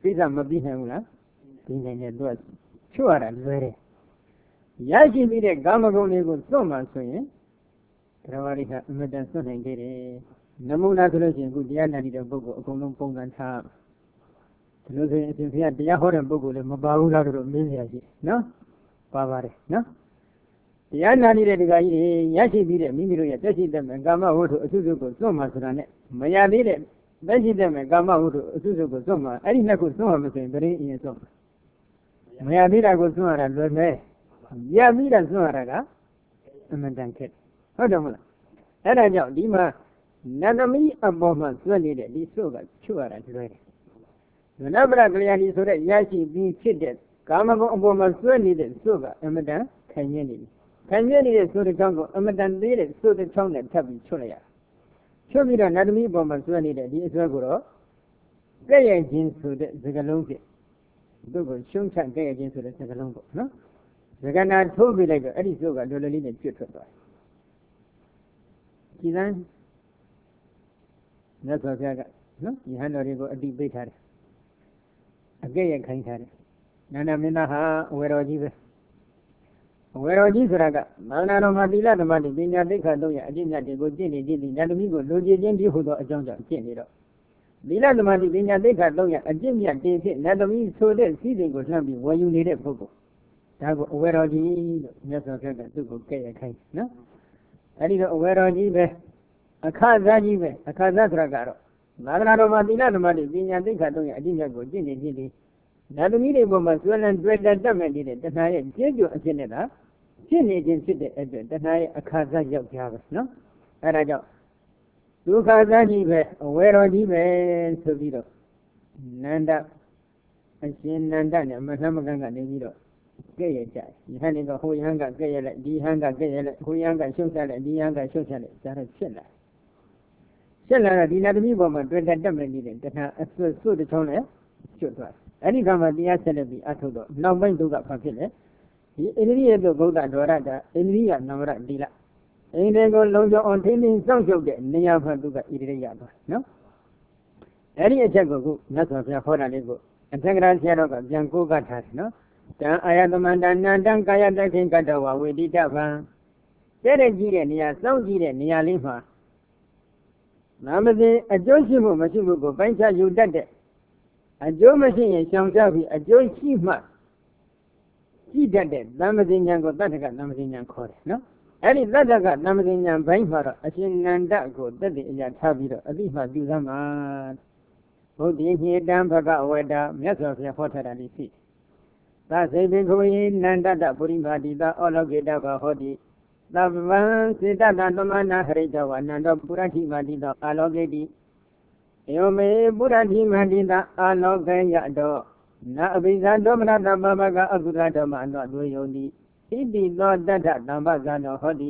ကိစ္စမပြီးနိုင်ဘူးလားပြီးနိုင်တယ်သူကချွတ်ရတာလွယ်တယ်ရရှိပြီးတဲ့ကာမဂုဏ်တွေကိုစွန့်မှဆိုရင်တရားဝါရိကအမတန်စွန့်နိုင်ခဲ့တယ်နမူနာဆိုလို့ရှိရင်အခုတရားနာနေတဲ့ပုဂ္ဂိုလ်အကုန်လုံးပုံစံထားဒီလိုဆိုရင်အရှင်ဘုရားတရားဟောတဲ့ပုဂ္ဂိုလ်လည်းမပါဘူးလားလို့မေးကြရရှိနော်ပါပါတယ်နော်တရားနာနေတဲ့ဒီကကြီးတွေရရှိပြီးတဲ့မိမိတို့ရဲ့တက်ရှိတဲ့ကာမဝတ္ထုအစုစုကိုစွန့်မှဆိုတာနဲ့မရသေးတဲ့တက်ရှိတဲ့ကာမဝတ္ထုအစုစုကိုစွန့်မှအဲ့ဒီနှစ်ခုစွန့်မှမဆိုရင်ဘယ်ရင်းအရင်စွန့်မရသေးတာကိုစွန့်ရတာလွယ်မယ်ရပြီးတာစွန့်ရတာကအမှန်တန်ခက်ဟုတ်တယ်မလားအဲ့ဒါကြောင့်ဒီမှာနတ်သမီးအပေါ်မှာစွန့်နေတဲ့ဒီစွန့်ကချွတ်ရတာလွယ်တယ်ဒုနဗရကလျာဏီဆိုတဲ့ရရှိပြီးဖြစ်တဲ့ကာမဂုဏ်အပေါ်မှာစွန့်နေတဲ့စွန့်ကအမှန်တန်ခံရနေတယ်ခံရနေတဲ့စွန့်တဲ့ချောင်းကိုအမှန်တန်သေးတဲ့စွန့်တဲ့ချောင်းနဲ့ထပ်ပြီးချွတ်လိုက်ရချွတ်ပြီးတော့နတ်သမီးအပေါ်မှာစွန့်နေတဲ့ဒီအစွဲကိုတော့ကဲ့ရဲ့ခြင်းဆိုတဲ့စကားလုံးဖြင့်သူ့ကိုရှုံးချကဲ့ရဲ့ခြင်းဆိုတဲ့စကားလုံးပေါ့နော်စကားနာထိုးပြလိုက်တော့အဲ့ဒီစွန့်ကလွယ်လွယ်လေးနဲ့ပြတ်ထွက်သွားတယ်ဒီလမ်းမြတ်စွာဘုရားကနော်ယဟန်တော်တွေကိုအတိပိတ်ထားတယ်အကဲ့ရဲ့ခိုင်းထားတယ်နန္ဒမင်းသားဟာအဝေတော်ကြီးပဲအဝေတော်ကြီးဆိုတာကမာနတော်မှာသီလဓမ္မတိပညာသိက္ခာတို့ရဲ့အကျင့်မြတ်တွေကိုကျင့်နေကြည့်ပြီးနတ်သမီးကိုလူကြည်ချင်းဒီဟုသောအကြောင်းကြောင့်ကျင့်နေတော့သီလဓမ္မတိပညာသိက္ခာတို့ရဲ့အကျင့်မြတ်တွေဖြင့်နတ်သမီးဆိုတဲ့စည်းစိမ်ကိုလှမ်းပြီးဝယ်ယူနေတဲ့ပုဂ္ဂိုလ်ဒါကိုအဝေတော်ကြီးလို့မြတ်စွာဘုရားကသူ့ကိုကဲ့ရဲ့ခိုင်းနော်အဲ့ဒီတော့အဝေတော်ကြီးပဲအခါသားကြီးပဲအခါသားဆိုတာကတော့သာသနာတော်မှာသီလဓမ္မတွေပညာသိက္ခာတို့ရဲ့အကျင့်မြတ်ကိုကျင့်နေကြည့်ပြီးနတ်သမီးတွေပေါ်မှာဆွဲလန်းတွေ့တတ်မဲ့နေတဲ့တဏှာရဲ့ကျေးဇူးအဖြစ်နဲ့သာဖြစ်နေခြင်းဖြစ်တဲ့အတွက်တဏှာရဲ့အခါသားယောက်ျားပဲနော်အဲဒါကြောင့်ဒုက္ခသားကြီးပဲအဝေတော်ကြီးပဲဆိုပြီးတော့နန္ဒအရှင်နန္ဒနဲ့မနှမကန်းကနေပြီးတော့ကဲ့ရဲ့ကြတယ်ယဟန်တွေကဟိုယဟန်ကကဲ့ရဲ့လိုက်ဒီဟန်ကကဲ့ရဲ့လိုက်ဟိုယဟန်ကရှုပ်ချလိုက်ဒီဟန်ကရှုပ်ချလိုက်ဒါတော့ဖြစ်လာဖြစ်လာတော့ဒီနတ်သမီးပေါ်မှာတွေ့တတ်မဲ့နေတဲ့တဏှာအစွတ်စွတ်တစ်ချောင်းနဲ့ကျွတ်သွားတယ်အဲ့ဒီကမှတရားဆက်လက်ပြီးအထုတ်တော့နောက်ပိုင်းသူကဘာဖြစ်လဲဒီအိန္ဒိယတို့ဗုဒ္ဓဒေါရတာအိန္ဒိယနမရတိလအိန္ဒိယကိုလုံခြုံအောင်ထိန်းသိမ်းစောင့်ရှောက်တဲ့နေရာမှာသူကဣတိရိယသွားနော်အဲ့ဒီအချက်ကိုခုမြတ်စွာဘုရားဟောတာလေးကိုအထက်ကရာဆရာတော်ကပြန်ကိုးကားထားတယ်နော်တံအာယတမန္တနန္တံကာယတခိကတ္တဝဝေတိတဗံတဲ့တဲ့ကြီးတဲ့နေရာစောင့်ကြည့်တဲ့နေရာလေးမှာနာမသိအကျိုးရှိမှုမရှိမှုကိုပိုင်းခြားယူတတ်တဲ့အကျိုးမရှိရင်ရှောင်ရှားပြီးအကျိုးရှိမှကြည့်တတ်တဲ့သမ္မသိဉာဏ်ကိုတတ္တကသမ္မသိဉာဏ်ခေါ်တယ်နော်အဲ့ဒီတတ္တကသမ္မသိဉာဏ်ဘိုင်းမှာတော့အရှင်နန္ဒကိုတတ္တိအရာထားပြီးတော့အတိမှပြုသမှာဘုဒ္ဓညေတံဘဂဝေတာမြတ်စွာဘုရားဟောထားတာလေးရှိသစေဘိက္ခဝေနန္ဒတပုရိမာတိတာဩလောကေတဘာဟောတိသဗ္ဗံစေတတသမနာဟရိတဝနန္တောပုရတိမာတိတောအာလောကေတိယောမေပုရတိမာတိတာအာလောကေယတောနာအဘိဇာဒေါမနတပပကအကုသဓမ္မအနောဒွေယောတိဣတိသောတတ္ထတမ္ပဇာနောဟောတိ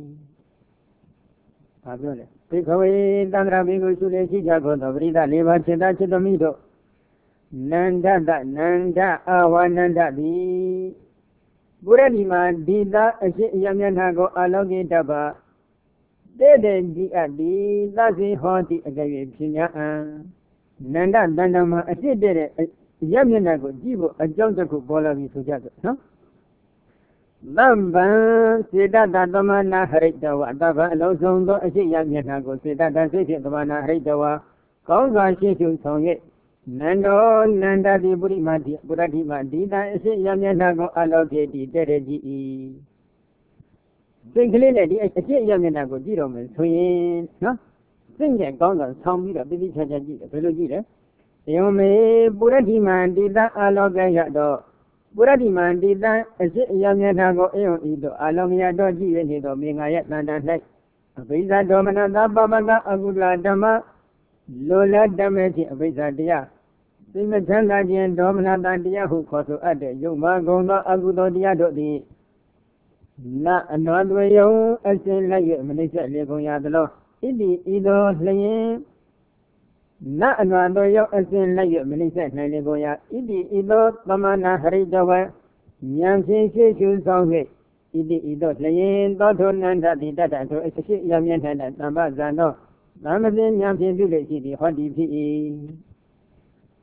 ဘာပြောလဲဘိက္ခဝေတန္တရာဘိက္ခုရှုလေရှိကြကုန်သောပရိသတ်လေးပါးစေတစေတမိတို့နန္ဒတနန္ဒအာဝနန္ဒတိပုရတိမာဒီတာအရှိအယမျက်နှာကိုအာလောကိတ္တပါတဲ့တဲ့ကြီးအပ်ဒီသစေဟောတိအကရေဖြစ်냐အံနန္ဒတန္တမှာအရှိတဲ့အယမျက်နှာကိုကြည့်ဖို့အကြောင်းတစ်ခုပေါ်လာပြီဆိုကြတယ်နော်သဗ္ဗံစေတတသမနာဟရိတဝသဗ္ဗံအလုံးစုံသောအရှိယမျက်နှာကိုစေတတစိတ်ဖြင့်သမနာဟရိတဝကောင်းစွာရှင်းရှုဆောင်၍နန္တောနန္ဒတိပုရိမာတိပုရတိမာဒီတံအရှိယမျက်နှာကိုအလောကေတိတဲ့တဲ့ကြည့်၏စိတ်ကလေးနဲ့ဒီအရှိယမျက်နှာကိုကြည့်တော့မယ်ဆိုရင်နော်စိတ်နဲ့ကောင်းစွာဆောင်ပြီးတော့တိတိကျကျကြည့်တယ်ဘယ်လိုကြည့်လဲယောမေပုရတိမာဒီတံအလောကေယတော့ပုရတိမာဒီတံအရှိယမျက်နှာကိုအေယံဤသို့အလောမြတ်တော့ကြည့်ရနေသောမေငါရဲ့တန်တန်၌အဘိဇာဒေါမနတပပကအကုလဓမ္မလိုလားတမဲ့ခြင်းအဘိဇာတရားသိမချမ်းသာခြင်းဒေါမနတတရားဟုခေါ်ဆိုအပ်တဲ့ယုံမဂုံသောအကုသိုလ်တရားတို့သည်နအနောသွေယုံအစဉ်လိုက်၍မနှိမ့်ဆက်လေကုန်ရသလောဣတိဤသို့လျင်နအနောသွေယုံအစဉ်လိုက်၍မနှိမ့်ဆက်နိုင်လေကုန်ရဣတိဤသို့သမနာဟရိတဝဉာဏ်ဖြင့်ရှေ့ရှုဆောင်၍ဣတိဤသို့လျင်သောထုနန္ဒတိတတ္တထိုအရှိယမျက်နှာသမ္ပဇာနောသမ္မသိဉာဏ်ဖြင့်ပြုလေရှိသည်ဟောတိဖြစ်၏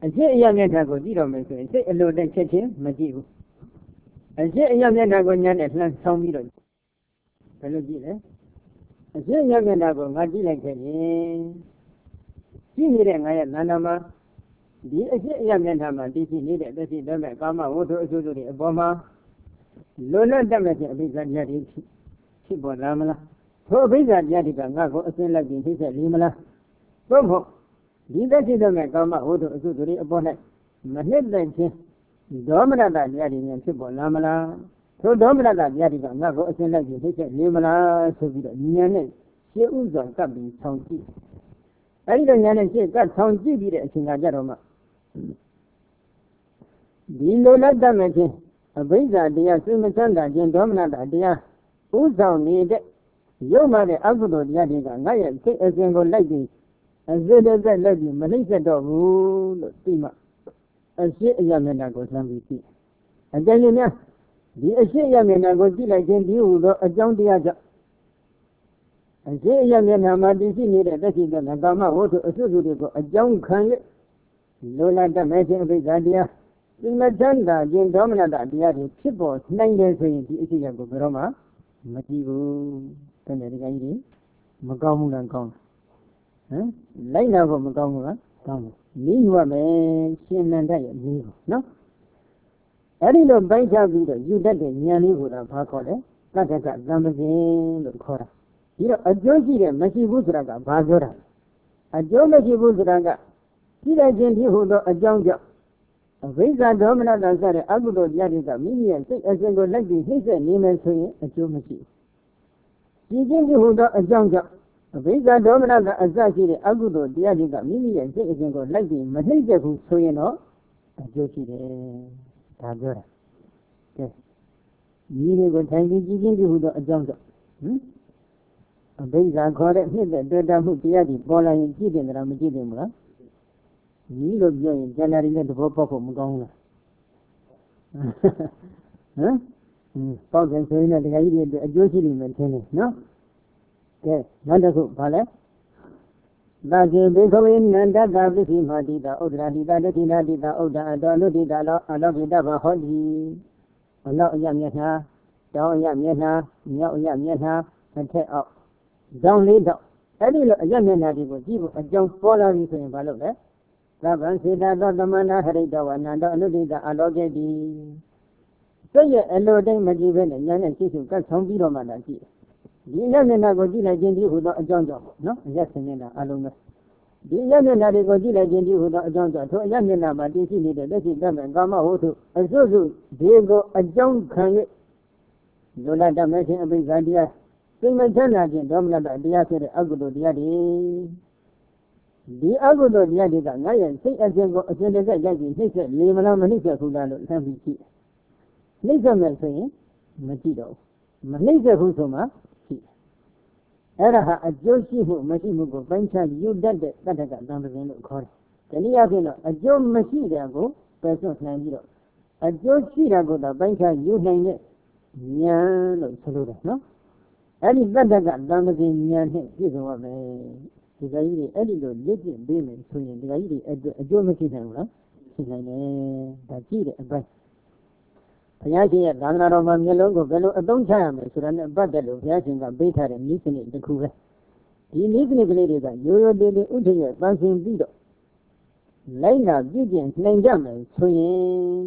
အရှိအယမျက်နှာကိုကြည့်တော့မယ်ဆိုရင်စိတ်အလိုနဲ့ချက်ချင်းမကြည့်ဘူးအရှိအယမျက်နှာကိုညံ့နဲ့လှမ်းဆောင်ပြီးတော့ဘယ်လိုကြည့်လဲအရှိအယမျက်နှာကိုငါကြည့်လိုက်ခဲ့ရင်ကြည့်နေတဲ့ငါရဲ့နာနာမှာဒီအရှိအယမျက်နှာမှာတည်ရှိနေတဲ့သက်ရှိတမဲ့ကာမဝတ္ထုအကျိုးတွေအပေါ်မှာလွန်လပ်တတ်မဲ့ခြင်းအဘိဓါတရားတွေဖြစ်ပေါ်လာမလားထိုအဘိဓါတရားတွေကငါ့ကိုအစင်းလိုက်ပြီးသိဆက်လီမလားသို့မဟုတ်ဒီသက်ရှိတမဲ့ကာမဝတ္ထုအကျိုးတွေအပေါ်၌မနှစ်သက်ခြင်းဒေါမနတတရားတွေများဖြစ်ပေါ်လာမလားထိုဒေါမနတတရားတွေကငါ့ကိုအစင်းလိုက်ပြီးသိဆက်လီမလားဆိုပြီးတော့ဉာဏ်နဲ့ရှင်းဥစွာကပ်ပြီးဆောင်ကြည့်အဲဒီတော့ဉာဏ်နဲ့ရှင်းကပ်ဆောင်ကြည့်ပြီးတဲ့အချိန်ကကြတော့မှဒီလိုလက်တတ်မဲ့ခြင်းအဘိဓါတရားစိတ်မချမ်းသာခြင်းဒေါမနတတရားဥဆောင်နေတဲ့ရုပ်မှတဲ့အကုသိုလ်တရားတွေကငါရဲ့စိတ်အစဉ်ကိုလိုက်ပြီးအစစ်တစ်သက်လိုက်ပြီးမနှိမ့်ဆက်တော့ဘူးလို့သိမှအရှိအယမျက်နှာကိုလှမ်းပြီးကြည့်အကြရင်များဒီအရှိအယမျက်နှာကိုကြည့်လိုက်ခြင်းဒီဟူသောအကြောင်းတရားကြောင့်အရှိအယမျက်နှာမှာတည်ရှိနေတဲ့သက်ရှိတဲ့ကာမဝတ္ထုအစွတ်တွေကိုအကြောင်းခံ၍လိုလားတတ်မဲ့ခြင်းအဘိဓါတရားစိတ်မချမ်းသာခြင်းဒေါမနတတရားတွေဖြစ်ပေါ်နိုင်တယ်ဆိုရင်ဒီအရှိအယကိုဘယ်တော့မှမကြည့်ဘူးတကယ်ဒီကကြီးတွေမကောင်းဘူးလားကောင်းဟမ်လိုက်နာဖို့မကောင်းဘူးလားကောင်းတယ်နီးယူရမယ်ရှင်နန္ဒရဲ့နီးကိုနော်အဲ့ဒီလိုပိုင်းခြားပြီးတော့ယူတတ်တဲ့ဉာဏ်လေးကိုတော့ဘာခေါ်လဲတတ္တကသံပဇင်လို့ခေါ်တာဒီတော့အကျိုးရှိတဲ့မရှိဘူးဆိုတာကဘာပြောတာအကျိုးမရှိဘူးဆိုတာကကြည့်လိုက်ခြင်းဖြစ်ဟူသောအကြောင်းကြောင့်အဘိဓါဒေါမနတစတဲ့အကုသိုလ်တရားတွေကမိမိရဲ့စိတ်အစဉ်ကိုလိုက်ပြီးနှိမ့်ဆက်နေမယ်ဆိုရင်အကျိုးမရှိဘူးကြည်ခြင်းဖြစ်ဟူသောအကြောင်းကြောင့်အဘိဓါဒေါမနတအစရှိတဲ့အကုသိုလ်တရားတွေကမိမိရဲ့စိတ်အစဉ်ကိုလိုက်ပြီးမနှိမ့်ဆက်ဘူးဆိုရင်တော့အကျိုးရှိတယ်ဒါပြောတာကဲဒီတွေကိုထိုင်ပြီးကြည်ခြင်းဖြစ်ဟူသောအကြောင်းကြောင့်ဟင်အဘိဓါခေါ်တဲ့နှစ်သက်တွေ့တာမှုတရားတွေပေါ်လာရင်ကြည့်တယ်လားမကြည့်တယ်မလားဒီလိုပြောရင်ကျန်တာတွေနဲ့သဘောပေါက်ဖို့မကောင်းဘူးလားဟမ်ပေါက်တယ်ဆိုရင်လည်းတရားကြီးတွေအကျိုးရှိလိမ့်မယ်ထင်တယ်နော်ကဲနောက်တစ်ခုဘာလဲသာဇေဘေခဝေနန္တတာပစ္စည်းမာတိတာဥဒ္ဒရာတိတာဒတိနာတိတာဥဒ္ဒအတောနုတိတာလောအလောကိတဘာဟောတိအလောအယမျက်နှာတောင်းအယမျက်နှာမြောက်အယမျက်နှာအထက်အောက်ဇောင်းလေးတော့အဲ့ဒီလိုအယမျက်နှာတွေကိုကြည့်ဖို့အကြောင်းပေါ်လာပြီဆိုရင်ဘာလုပ်လဲသဗ္ဗံစေတသောသမန္နာဟရိတဝနန္တောအနုတိတာအလောကေတိစိတ်ရဲ့အလိုတိုင်းမကြည့်ဘဲနဲ့ဉာဏ်နဲ့ရှင်းရှင်းကတ်ဆောင်ပြီးတော့မှလာကြည့်ဒီအယမျက်နှာကိုကြည့်လိုက်ခြင်းဒီဟူသောအကြောင်းကြောင့်နော်အယဆင်းနေတာအလုံးပဲဒီအယမျက်နှာတွေကိုကြည့်လိုက်ခြင်းဒီဟူသောအကြောင်းကြောင့်ထိုအယမျက်နှာမှာတည်ရှိနေတဲ့လက်ရှိတတ်မဲ့ကာမဝတ္ထုအစွတ်စွဒီကိုအကြောင်းခံ၍လိုလားတတ်မဲ့ခြင်းအဘိဓါတရားစိတ်မချမ်းသာခြင်းဒေါမနတတရားဖြစ်တဲ့အကုသိုလ်တရားတွေဒီအကုသိုလ်တရားတွေကငါရဲ့စိတ်အစဉ်ကိုအစဉ်တစိုက်လိုက်ပြီးနှိမ့်ဆက်လေမလားမနှိမ့်ဆက်ဘူးလားလို့လှမ်းပြီးကြည့်နှိမ့်ဆက်မယ်ဆိုရင်မကြည့်တော့ဘူးမနှိမ့်ဆက်ဘူးဆိုမှကြည့်အဲ့ဒါဟာအကျိုးရှိမှုမရှိမှုကိုပိုင်းခြားယူတတ်တဲ့တတ္တကသံပဇင်လို့ခေါ်တယ်ဒီနည်းအားဖြင့်တော့အကျိုးမရှိတဲ့ကိုပယ်စွန့်နိုင်ပြီးတော့အကျိုးရှိတာကိုတော့ပိုင်းခြားယူနိုင်တဲ့ဉာဏ်လို့ဆိုလိုတယ်နော်အဲ့ဒီတတ္တကသံပဇင်ဉာဏ်နဲ့ပြည့်စုံရမယ်ဒီကကြီးတွေအဲ့ဒီလိုလက်ကျင့်ပေးမယ်ဆိုရင်ဒီကကြီးတွေအကျိုးမရှိနိုင်ဘူးလားရှိနိုင်တယ်ဒါကြည့်တဲ့အပိုင်းဘုရားရှင်ရဲ့သာသနာတော်မှာမျက်လုံးကိုဘယ်လိုအသုံးချရမလဲဆိုတာနဲ့ပတ်သက်လို့ဘုရားရှင်ကပေးထားတဲ့နည်းစနစ်တစ်ခုပဲဒီနည်းစနစ်ကလေးတွေကရိုးရိုးသေးသေးဥထရဲ့ပန်းစင်ပြီးတော့လိုက်နာပြုကျင့်နိုင်ကြမယ်ဆိုရင်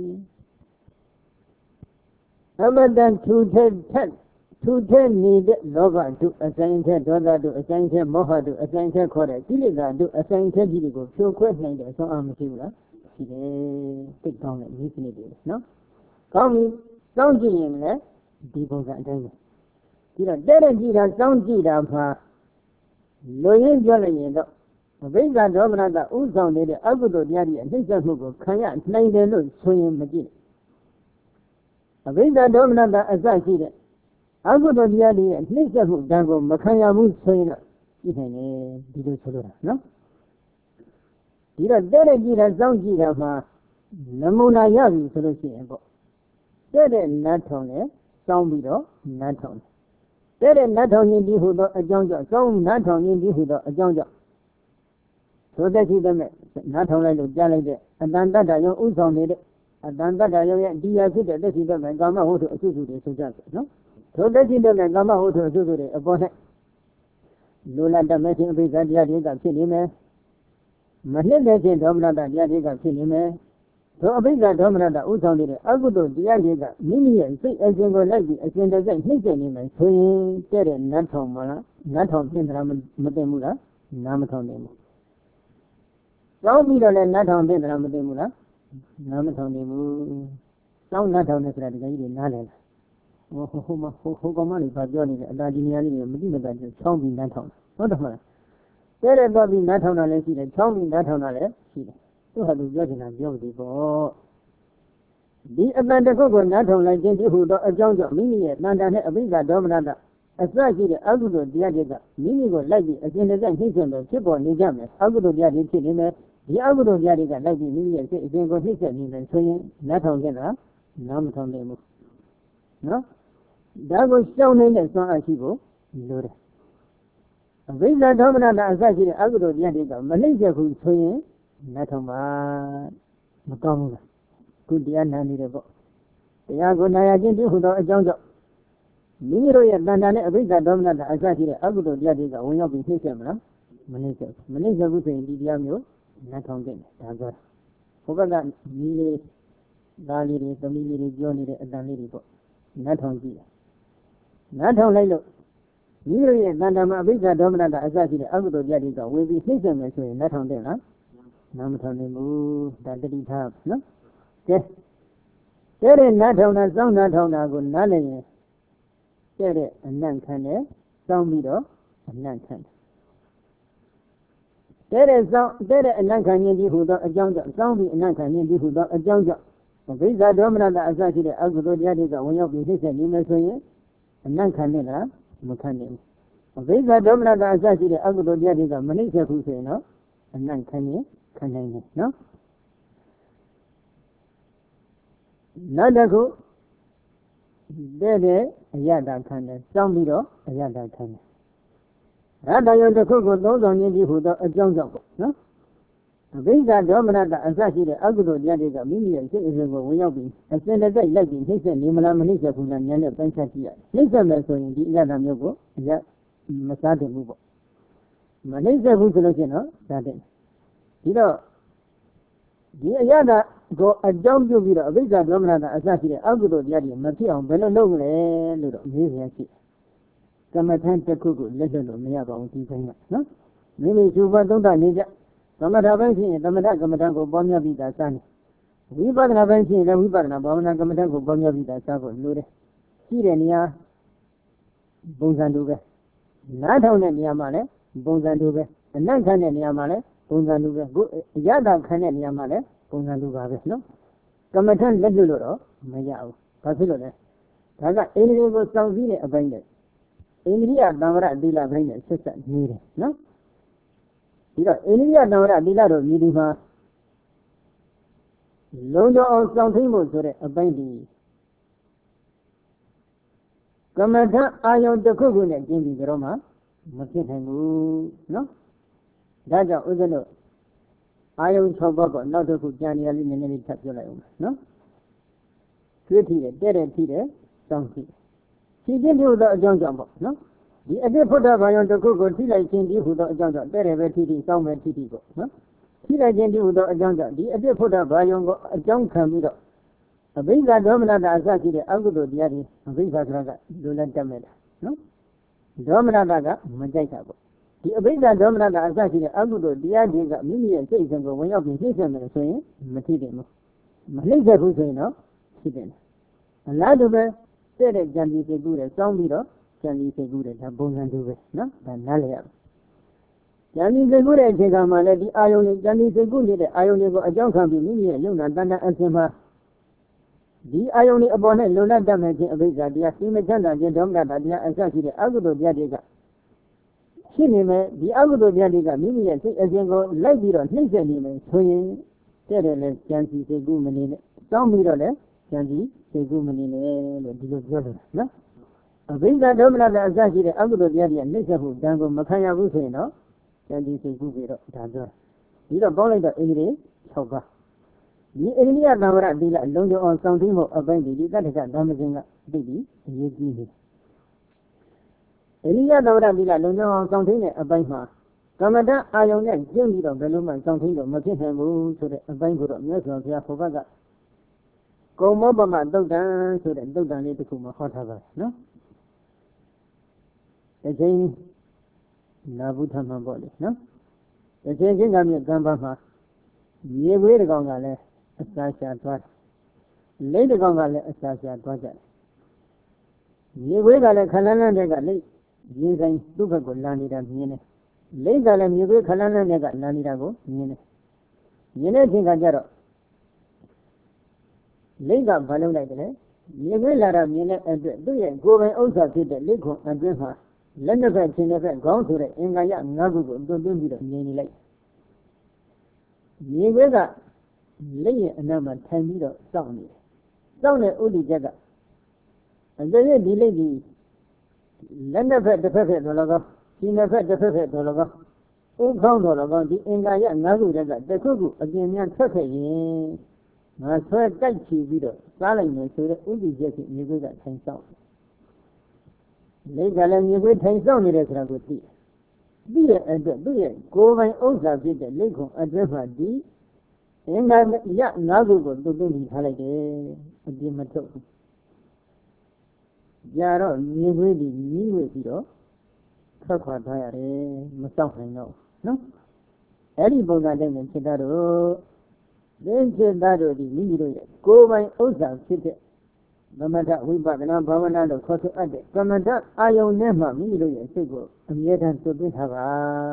အမတန်ထူထက်ထက်ထူထက်နေတဲ့လောဘတုအဆိုင်ထက်ဒေါသတုအဆိုင်ထက်မောဟတုအဆိုင်ထက်ခေါ်တဲ့ကိလေသာတုအဆိုင်ထက်ကြီးတွေကိုဖြိုခွဲနိုင်တဲ့အဆုံးအမရှိဘူးလားရှိတယ်သိကောင်းတဲ့နည်းစနစ်တွေနော်ကောင်းပြီစောင့်ကြည့်ရင်လည်းဒီပုံစံအတိုင်းပဲဒီတော့တဲ့တဲ့ကြည့်တာစောင့်ကြည့်တာမှာလိုရင်းပြောလိုက်ရင်တော့အဘိဓါဒေါမနတဥဆောင်နေတဲ့အကုသိုလ်တရားတွေအနှိမ့်ဆက်မှုကိုခံရနိုင်တယ်လို့ဆိုရင်မကြည့်အဘိဓါဒေါမနတအစရှိတဲ့အကုသိုလ်တရားတွေရဲ့နှိမ့်ဆက်မှုတန်ကိုမခံရဘူးဆိုရင်တော့ကြည့်နိုင်တယ်ဒီလိုဆိုလိုတာနော်ဒီတော့တဲ့တဲ့ကြည့်တာစောင့်ကြည့်တာမှာနမူနာရပြီဆိုလို့ရှိရင်ပေါ့တဲ့တဲ့နတ်ထုံနဲ့စောင်းပြီးတော့နတ်ထုံတဲ့တဲ့နတ်ထုံခြင်းဒီဟူသောအကြောင်းကြောင့်စောင်းနတ်ထုံခြင်းဒီဟူသောအကြောင်းကြောင့်ထိုသက်ရှိတဲ့နားထောင်လိုက်လို့ကြားလိုက်တဲ့အတန်တတ္တယုံဥဆောင်နေတဲ့အတန်တတ္တယုံရဲ့တရားဖြစ်တဲ့သက်ရှိတဲ့ကာမဝတ္ထုအစုစုတွေဆိုကြတယ်နော်ထိုသက်ရှိတဲ့ကာမဝတ္ထုအစုစုတွေအပေါ်၌လူလာတတ်မဲ့ခြင်းအပိဓာတရားတွေကဖြစ်နေမယ်မနှစ်တဲ့ခြင်းဒေါမနတတရားတွေကဖြစ်နေမယ်ထိုအပိဓာဒေါမနတဥဆောင်နေတဲ့အကုသိုလ်တရားတွေကမိမိရဲ့စိတ်အစဉ်ကိုလိုက်ပြီးအစဉ်တစိုက်နှိမ့်ဆက်နေမယ်ဆိုရင်တဲ့တဲ့နတ်ထောင်မလားနတ်ထောင်ပြင်သလားမသိဘူးလားနားမထောင်နေဘူးကြောင်းပြီးတော့လည်းနတ်ထောင်ပြင်သလားမသိဘူးလားနားမထောင်နေဘူးကြောင်းနတ်ထောင်နေဆိုတာဒီကကြီးတွေနားလည်လားဟိုဟိုမဟိုဟိုကောင်မလေးပြောနေတယ်အတာဒီနေရာလေးတွေမတိမတတ်ချောင်းပြီးနတ်ထောင်ဟုတ်တယ်မလားတဲ့တဲ့တော့ပြီးနတ်ထောင်တာလည်းရှိတယ်ချောင်းပြီးနတ်ထောင်တာလည်းရှိတယ်သူဟာသူပြောချင်တာပြောပြီပေါ့ဒီအတန်တခုကိုနတ်ထောင်လိုက်ခြင်းဒီဟုသောအကြောင်းကြောင့်မိမိရဲ့တန်တာနဲ့အပိဓာဒေါမနတအစရှိတဲ့အကုသိုလ်တရားတွေကမိမိကိုလိုက်ပြီးအကျဉ်းတစိုက်နှိမ့်ဆက်လို့ဖြစ်ပေါ်နေကြမယ်အကုသိုလ်တရားတွေဖြစ်နေမယ်ဒီအကုသိုလ်တရားတွေကလိုက်ပြီးမိမိရဲ့စိတ်အစဉ်ကိုနှိမ့်ဆက်နေတယ်ဆိုရင်နတ်ထောင်ခြင်းကနားမထောင်နိုင်ဘူးနော်ဒါကိုရှောင်နေတဲ့စွမ်းအားရှိဖို့လိုတယ်အပိဓာဒေါမနတအစရှိတဲ့အကုသိုလ်တရားတွေကမနှိမ့်ဆက်ဘူးဆိုရင်နတ်ထောင်ပါမကောင်းဘူးလားခုတရားနာနေတယ်ပေါ့တရားကိုနာရခြင်းဒီဟုသောအကြောင်းကြောင့်မိမိတို့ရဲ့တဏ္ဍာနဲ့အဘိဓါဒေါမနတာအစရှိတဲ့အကုသိုလ်တရားတွေကဝင်ရောက်ပြီးနှိမ့်ဆက်မလားမနှိမ့်ဆက်မနှိမ့်ဆက်ဘူးဆိုရင်ဒီတရားမျိုးနတ်ထောင်တဲ့ဒါကြောင့်ဘုဘကမိလေးသားလေးတွေသမီးလေးတွေပြောနေတဲ့အတန်လေးတွေပေါ့နတ်ထောင်ကြည့်နတ်ထောင်လိုက်လို့မိမိတို့ရဲ့တဏ္ဍာမှာအဘိဓါဒေါမနတာအစရှိတဲ့အကုသိုလ်တရားတွေကဝင်ပြီးနှိမ့်ဆက်မယ်ဆိုရင်နတ်ထောင်တဲ့လားနားမထောင်နိုင်ဘူးဒါတတိထားနော်ကဲတဲ့တဲ့နားထောင်တာစောင့်နားထောင်တာကိုနားလည်ရင်တဲ့တဲ့အနံ့ခံတယ်စောင့်ပြီးတော့အနံ့ခံတယ်တဲ့တဲ့စောင့်တဲ့တဲ့အနံ့ခံခြင်းဒီဟူသောအကြောင်းကြောင့်စောင့်ပြီးအနံ့ခံခြင်းဒီဟူသောအကြောင်းကြောင့်ဘိဇာဒေါမနတအစရှိတဲ့အကုသိုလ်တရားတွေကဝင်ရောက်ပြီးနှိမ့်ဆက်နေမယ်ဆိုရင်အနံ့ခံတယ်လားမခံနိုင်ဘူးဘိဇာဒေါမနတအစရှိတဲ့အကုသိုလ်တရားတွေကမနှိမ့်ဆက်ဘူးဆိုရင်တော့အနံ့ခံရင်ခံနိုင်တယ်နော်နောက်တစ်ခုတဲ့တဲ့အယတာခံတယ်စောင့်ပြီးတော့အယတာခံတယ်ရတ္တယုံတစ်ခုကိုသုံးဆောင်ခြင်းဒီဟူသောအကြောင်းကြောင့်ပေါ့နော်အဘိဓါဒေါမနတအစရှိတဲ့အကုသိုလ်တရားတွေကမိမိရဲ့စိတ်အစဉ်ကိုဝင်ရောက်ပြီးအစဉ်တစိုက်လိုက်ပြီးနှိမ့်ဆက်နေမလားမနှိမ့်ဆက်ဘူးလားဉာဏ်နဲ့ပိုင်းခြားကြည့်ရတယ်နှိမ့်ဆက်မယ်ဆိုရင်ဒီအယတာမျိုးကိုအယမစားတယ်ဘူးပေါ့မနှိမ့်ဆက်ဘူးဆိုလို့ရှိရင်တော့စားတယ်ဒီတော့ဒီအယတာကိုအကြောင်းပြုပြီးတော့အဘိဓါဒေါမနတအစရှိတဲ့အကုသိုလ်တရားတွေမဖြစ်အောင်ဘယ်လိုလုပ်မလဲလို့တော့မေးရရှိကမ္မထန်တစ်ခုကိုလက်လွတ်လို့မရပါဘူးဒီပိုင်းကနော်မိမိရှုဘသုံးတာနေကြသမထပိုင်းဖြစ်ရင်သမထကမ္မထန်ကိုပေါ်များပြီးသားစားနေဝိပဿနာပိုင်းဖြစ်ရင်လည်းဝိပဿနာဘာဝနာကမ္မထန်ကိုပေါ်များပြီးသားစားဖို့လိုတယ်ရှိတဲ့နေရာပုံစံတူပဲနားထောင်တဲ့နေရာမှာလည်းပုံစံတူပဲအနံ့ခံတဲ့နေရာမှာလည်းပုံစံတူပဲခုအရသာခံတဲ့နေရာမှာလည်းပုံစံတူပါပဲနော်ကမ္မထန်လက်လွတ်လို့တော့မရဘူးဘာဖြစ်လို့လဲဒါကအိန္ဒိယကိုစောင့်ကြည့်တဲ့အပိုင်းနဲ့အိန္ဒိယသံဝရသီလပိုင်းနဲ့ဆက်ဆက်နေတယ်နော်ဒီတော့အိန္ဒိယသံဝရသီလတို့မြည်ဒီမှာလုံးစုံအောင်စောင့်သိဖို့ဆိုတဲ့အပိုင်းဒီကမ္မထအာယုန်တစ်ခုခုနဲ့ကျင်းပြီးကြတော့မှမဖြစ်နိုင်ဘူးနော်ဒါကြောင့်ဥစ္စာတို့အာယုန်၆ပါးပေါ့နောက်တစ်ခုကြံနေရလေးနည်းနည်းလေးထပ်ပြောလိုက်အောင်နော်ကျွေးထီတယ်တဲ့တဲ့ထီတယ်စောင့်ကြည့်ခြေချင်းပြုသောအကြောင်းကြောင့်ပေါ့နော်ဒီအတိဖုဒ္ဓဘာယုန်တစ်ခုကိုထိလိုက်ခြင်းဒီဟူသောအကြောင်းကြောင့်တဲ့တယ်ပဲထီထီစောင့်မယ်ထီထီပေါ့နော်ထိလိုက်ခြင်းဒီဟူသောအကြောင်းကြောင့်ဒီအတိဖုဒ္ဓဘာယုန်ကိုအကြောင်းခံပြီးတော့အဘိဓါဒေါမနတအစရှိတဲ့အကုသိုလ်တရားတွေအဘိဓါဆိုတာကလူလက်တက်မဲ့တာနော်ဒေါမနတကမကြိုက်တာပေါ့ဒီအဘိဓါဒေါမနတအစရှိတဲ့အကုသိုလ်တရားတွေကမိမိရဲ့စိတ်အစဉ်ကိုဝင်ရောက်ပြီးနှိမ့်ဆက်မယ်ဆိုရင်မထိတယ်ဘူးမနှိမ့်ဆက်ဘူးဆိုရင်တော့ထိတယ်အလားတူပဲတဲ့တဲ့ကြံပြီးစိတ်ကူးတယ်စောင်းပြီးတော့ကြံပြီးစိတ်ကူးတယ်ဒါပုံစံတူပဲနော်ဒါနားလည်ရမယ်ကြံပြီးစိတ်ကူးတဲ့အချိန်ကမှလည်းဒီအာယုန်လေးကြံပြီးစိတ်ကူးနေတဲ့အာယုန်လေးကိုအကြောင်းခံပြီးမိမိရဲ့ယုံနာတဏ္ဍအစဉ်မှာဒီအာယုန်လေးအပေါ်နဲ့လုံလတ်တတ်မဲ့ခြင်းအဘိဓါတရားစိမချမ်းသာခြင်းဒေါမနတတရားအစရှိတဲ့အကုသိုလ်တရားတွေကရှိနေမယ်ဒီအကုသိုလ်တရားတွေကမိမိရဲ့စိတ်အစဉ်ကိုလိုက်ပြီးတော့နှိမ့်ဆက်နေမယ်ဆိုရင်တဲ့တယ်လဲကြံစီစိတ်ကူးမနေနဲ့စောင်းပြီးတော့လဲကြံစီစိတ်ကူးမနေနဲ့လို့ဒီလိုပြောတယ်နော်အဘိဓါဒေါမနတအစရှိတဲ့အကုသိုလ်တရားတွေနှိမ့်ဆက်ဖို့တန်ကိုမခံရဘူးဆိုရင်တော့ကြံစီစိတ်ကူးပြီးတော့ဒါပြောဒီတော့ပေါင်းလိုက်တော့အိန္ဒိ၆ပါးဒီအိန္ဒိယသံဝရသီလလုံးစုံအောင်ဆောင်သိမှုအပိုင်းဒီတတ္ထကဓမ္မစဉ်ကသိပြီးအရေးကြီးတယ်အိန္ဒိယသံဝရသီလလုံးစုံအောင်ဆောင်သိတဲ့အပိုင်းမှာကမ္မဋ္ဌအာယုံနဲ့ကျင့်ပြီးတော့ဘယ်လိုမှဆောင်သိလို့မဖြစ်နိုင်ဘူးဆိုတဲ့အပိုင်းကိုတော့မြတ်စွာဘုရားဟောဘက်ကကုံမောပမသုတ်တံဆိုတဲ့သုတ်တံလေးတစ်ခုမှဟောထားပါတယ်နော်အချိန်နာဘုထမှန်ပေါ့လေနော်အချိန်ချင်းကမြတ်ကံပါမှာရေခွေးတစ်ကောင်ကလည်းအစာရှာသွားတယ်လိမ့်တစ်ကောင်ကလည်းအစာရှာသွားကြတယ်ရေခွေးကလည်းခလန်းလန်းတဲ့ကလိမ့်ရေဆိုင်သူ့ဘက်ကိုလာနေတာမြင်တယ်လိမ့်ကလည်းရေခွေးခလန်းလန်းတဲ့ကလာနေတာကိုမြင်တယ်မြင်တဲ့အချိန်ကကြတော့လိမ့်ကဘာလုပ်လိုက်တယ်ရေခွေးလာတာမြင်တဲ့အတွက်သူ့ရဲ့ကိုယ်ပိုင်ဥစ္စာဖြစ်တဲ့လိမ့်ခွန်အတွင်းမှာလက်နှစ်ဖက်ချင်းတစ်ဖက်ခေါင်းဆိုတဲ့အင်္ဂါရငါးခုကိုတွန်းသွင်းပြီးတော့မြင်နေလိုက်ရေခွေးကလိမ့်ရဲ့အနားမှာထိုင်ပြီးတော့စောင့်နေတယ်စောင့်တဲ့ဥဒိချက်ကအတည်းဒီလိမ့်ကြီးလက်နှစ်ဖက်တစ်ဖက်ဖက်တော်လောဒီနှစ်ဖက်တစ်ဖက်ဖက်တော်လောဥခေါင်းတော်လောဒီအင်္ဂါရငါးခုတည်းကတစ်ခုခုအပြင်များထွက်ခဲ့ရင်ငါဆွဲတိုက်ချီပြီးတော့စားလိုက်မယ်ဆိုတဲ့ဥဒိချက်ကြီးရေခွေးကထိုင်စောင့်လိမ့်ကလည်းရေခွေးထိုင်စောင့်နေတယ်ဆိုတာကိုသိသိတဲ့အတွက်သူ့ရဲ့ကိုယ်ပိုင်ဥစ္စာဖြစ်တဲ့လိမ့်ခွန်အတွင်းမှာဒီအင်္ဂါရငါးခုကိုသူ့သူ့ပြီးထားလိုက်တယ်အပြင်မထုတ်ဘူးကြာတော့ရေခွေးဒီမြည်ဝေပြီးတော့ထွက်ခွာထားရတယ်မစောင့်နိုင်တော့နော်အဲ့ဒီပုံစံတိုင်းနဲ့ဖြစ်တာတော့သင်္ချစ်သားတို့ဒီမိမိတို့ရဲ့ကိုယ်ပိုင်ဥစ္စာဖြစ်တဲ့သမထဝိပဿနာဘာဝနာလို့ခေါ်ဆိုအပ်တဲ့ကမ္မဋ္ဌအာယုန်နဲ့မှမိမိတို့ရဲ့စိတ်ကိုအမြဲတမ်းသွတ်သွင်းထားပါ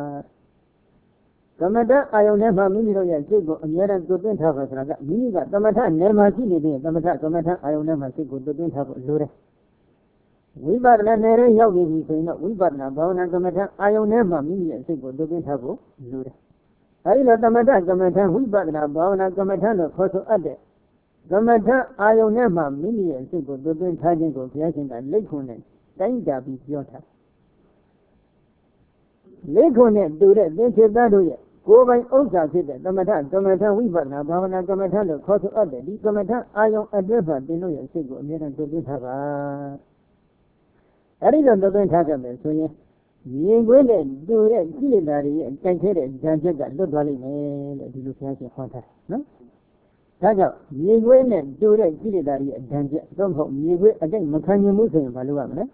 ကမ္မဋ္ဌအာယုန်နဲ့မှမိမိတို့ရဲ့စိတ်ကိုအမြဲတမ်းသွတ်သွင်းထားပါဆိုတာကမိမိကသမထနယ်မှာရှိနေတဲ့သမထကမ္မဋ္ဌအာယုန်နဲ့မှစိတ်ကိုသွတ်သွင်းထားဖို့လိုတယ်ဝိပဿနာနယ်ရင်ရောက်ပြီဆိုရင်တော့ဝိပဿနာဘာဝနာကမ္မဋ္ဌအာယုန်နဲ့မှမိမိရဲ့စိတ်ကိုသွတ်သွင်းထားဖို့လိုတယ်အဲဒီလိုသမထကမ္မဋ္ဌဝိပဿနာဘာဝနာကမ္မဋ္ဌလို့ခေါ်ဆိုအပ်တဲ့ကမ္မထအာယုန်နဲ့မှမိမိရဲ့စိတ်ကိုသွတ်သွင်းထားခြင်းကိုဘုရားရှင်ကလိမ့်ခွန်နဲ့တိုင်းတာပြီးပြောထားလိမ့်ခွန်နဲ့တူတဲ့သင်္ချေသားတို့ရဲ့ကိုယ်ပိုင်ဥစ္စာဖြစ်တဲ့သမထကမ္မထဝိပဿနာဘာဝနာကမ္မထလို့ခေါ်ဆိုအပ်တဲ့ဒီကမ္မထအာယုန်အတွင်းမှာသင်တို့ရဲ့စိတ်ကိုအမြဲတမ်းသွတ်သွင်းထားပါအဲဒီလိုသွတ်သွင်းထားကြမယ်ဆိုရင်မြင်ကွင်းနဲ့တူတဲ့ကိလေသာတွေရဲ့တိုက်ခဲတဲ့ဉာဏ်ချက်ကလွတ်သွားလိမ့်မယ်လို့ဒီလိုဘုရားရှင်ဟောထားနော်ဒါကြောင့်မြေခွေးနဲ့တူတဲ့ကိလေသာတွေအဒဏ်ချက်သို့မဟုတ်မြေခွေးအတိတ်မခံနိုင်မှုဆိုရင်ဘာလုပ်ရမလဲ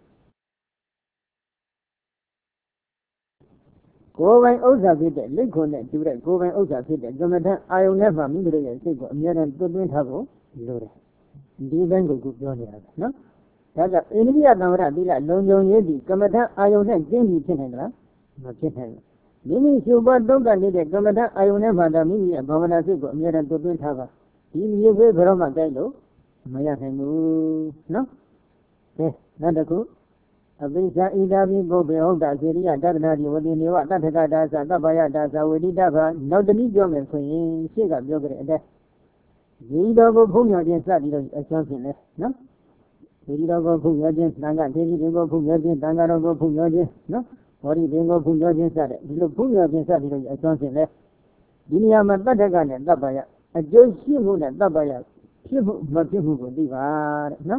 ကိုယ်ပိုင်ဥစ္စာဖြစ်တဲ့လိမ့်ခွန်နဲ့တူတဲ့ကိုယ်ပိုင်ဥစ္စာဖြစ်တဲ့ကမ္မထအာယုန်နဲ့မှမိမိတို့ရဲ့စိတ်ကိုအမြဲတမ်းသွတ်သွင်းထားဖို့လိုတယ်ဒီဘန်းကိုကိုပြောနေတာပဲနော်ဒါကြောင့်အိန္ဒိယသံဝရသီလလုံခြုံရေးဒီကမ္မထအာယုန်နဲ့ကျင့်ပြီးဖြစ်နိုင်သလားမဖြစ်နိုင်ဘူးမိမိရှုပ်ပွားတုံ့တက်နေတဲ့ကမ္မထအာယုန်နဲ့မှသာမိမိရဲ့ဘာဝနာစိတ်ကိုအမြဲတမ်းသွတ်သွင်းထားပါဒီမြေခွေးဘယ်တော့မှကြိုက်လို့မရနိုင်ဘူးနော်ကဲနောက်တစ်ခုအပိစ္ဆာဣဒာပိပုဗ္ဗေဟုတ်တာစေရိယတတနာတိဝတိနေဝတတ္ထကဒါသသဗ္ဗယဒါသဝိတိတဗာနောက်တနည်းပြောမယ်ဆိုရင်ရှေ့ကပြောကြတဲ့အတိုင်းဒီတော်ကိုဖုံးမြော်ခြင်းစပြီးတော့အစွမ်းဖြင့်လဲနော်ဒီတော်ကိုဖုံးမြော်ခြင်းတန်ခါဒေဒီကိုဖုံးမြော်ခြင်းတန်ခါတော်ကိုဖုံးမြော်ခြင်းနော်ဘောဓိပင်ကိုဖုံးမြော်ခြင်းစတဲ့ဒီလိုဖုံးမြော်ခြင်းစပြီးတော့အစွမ်းဖြင့်လဲဒီနေရာမှာတတ္ထကနဲ့သဗ္ဗယအကျိုးရှိမှုနဲ့သဗ္ဗယဖြစ်မှုမဖြစ်မှုကိုသိပါတဲ့နော်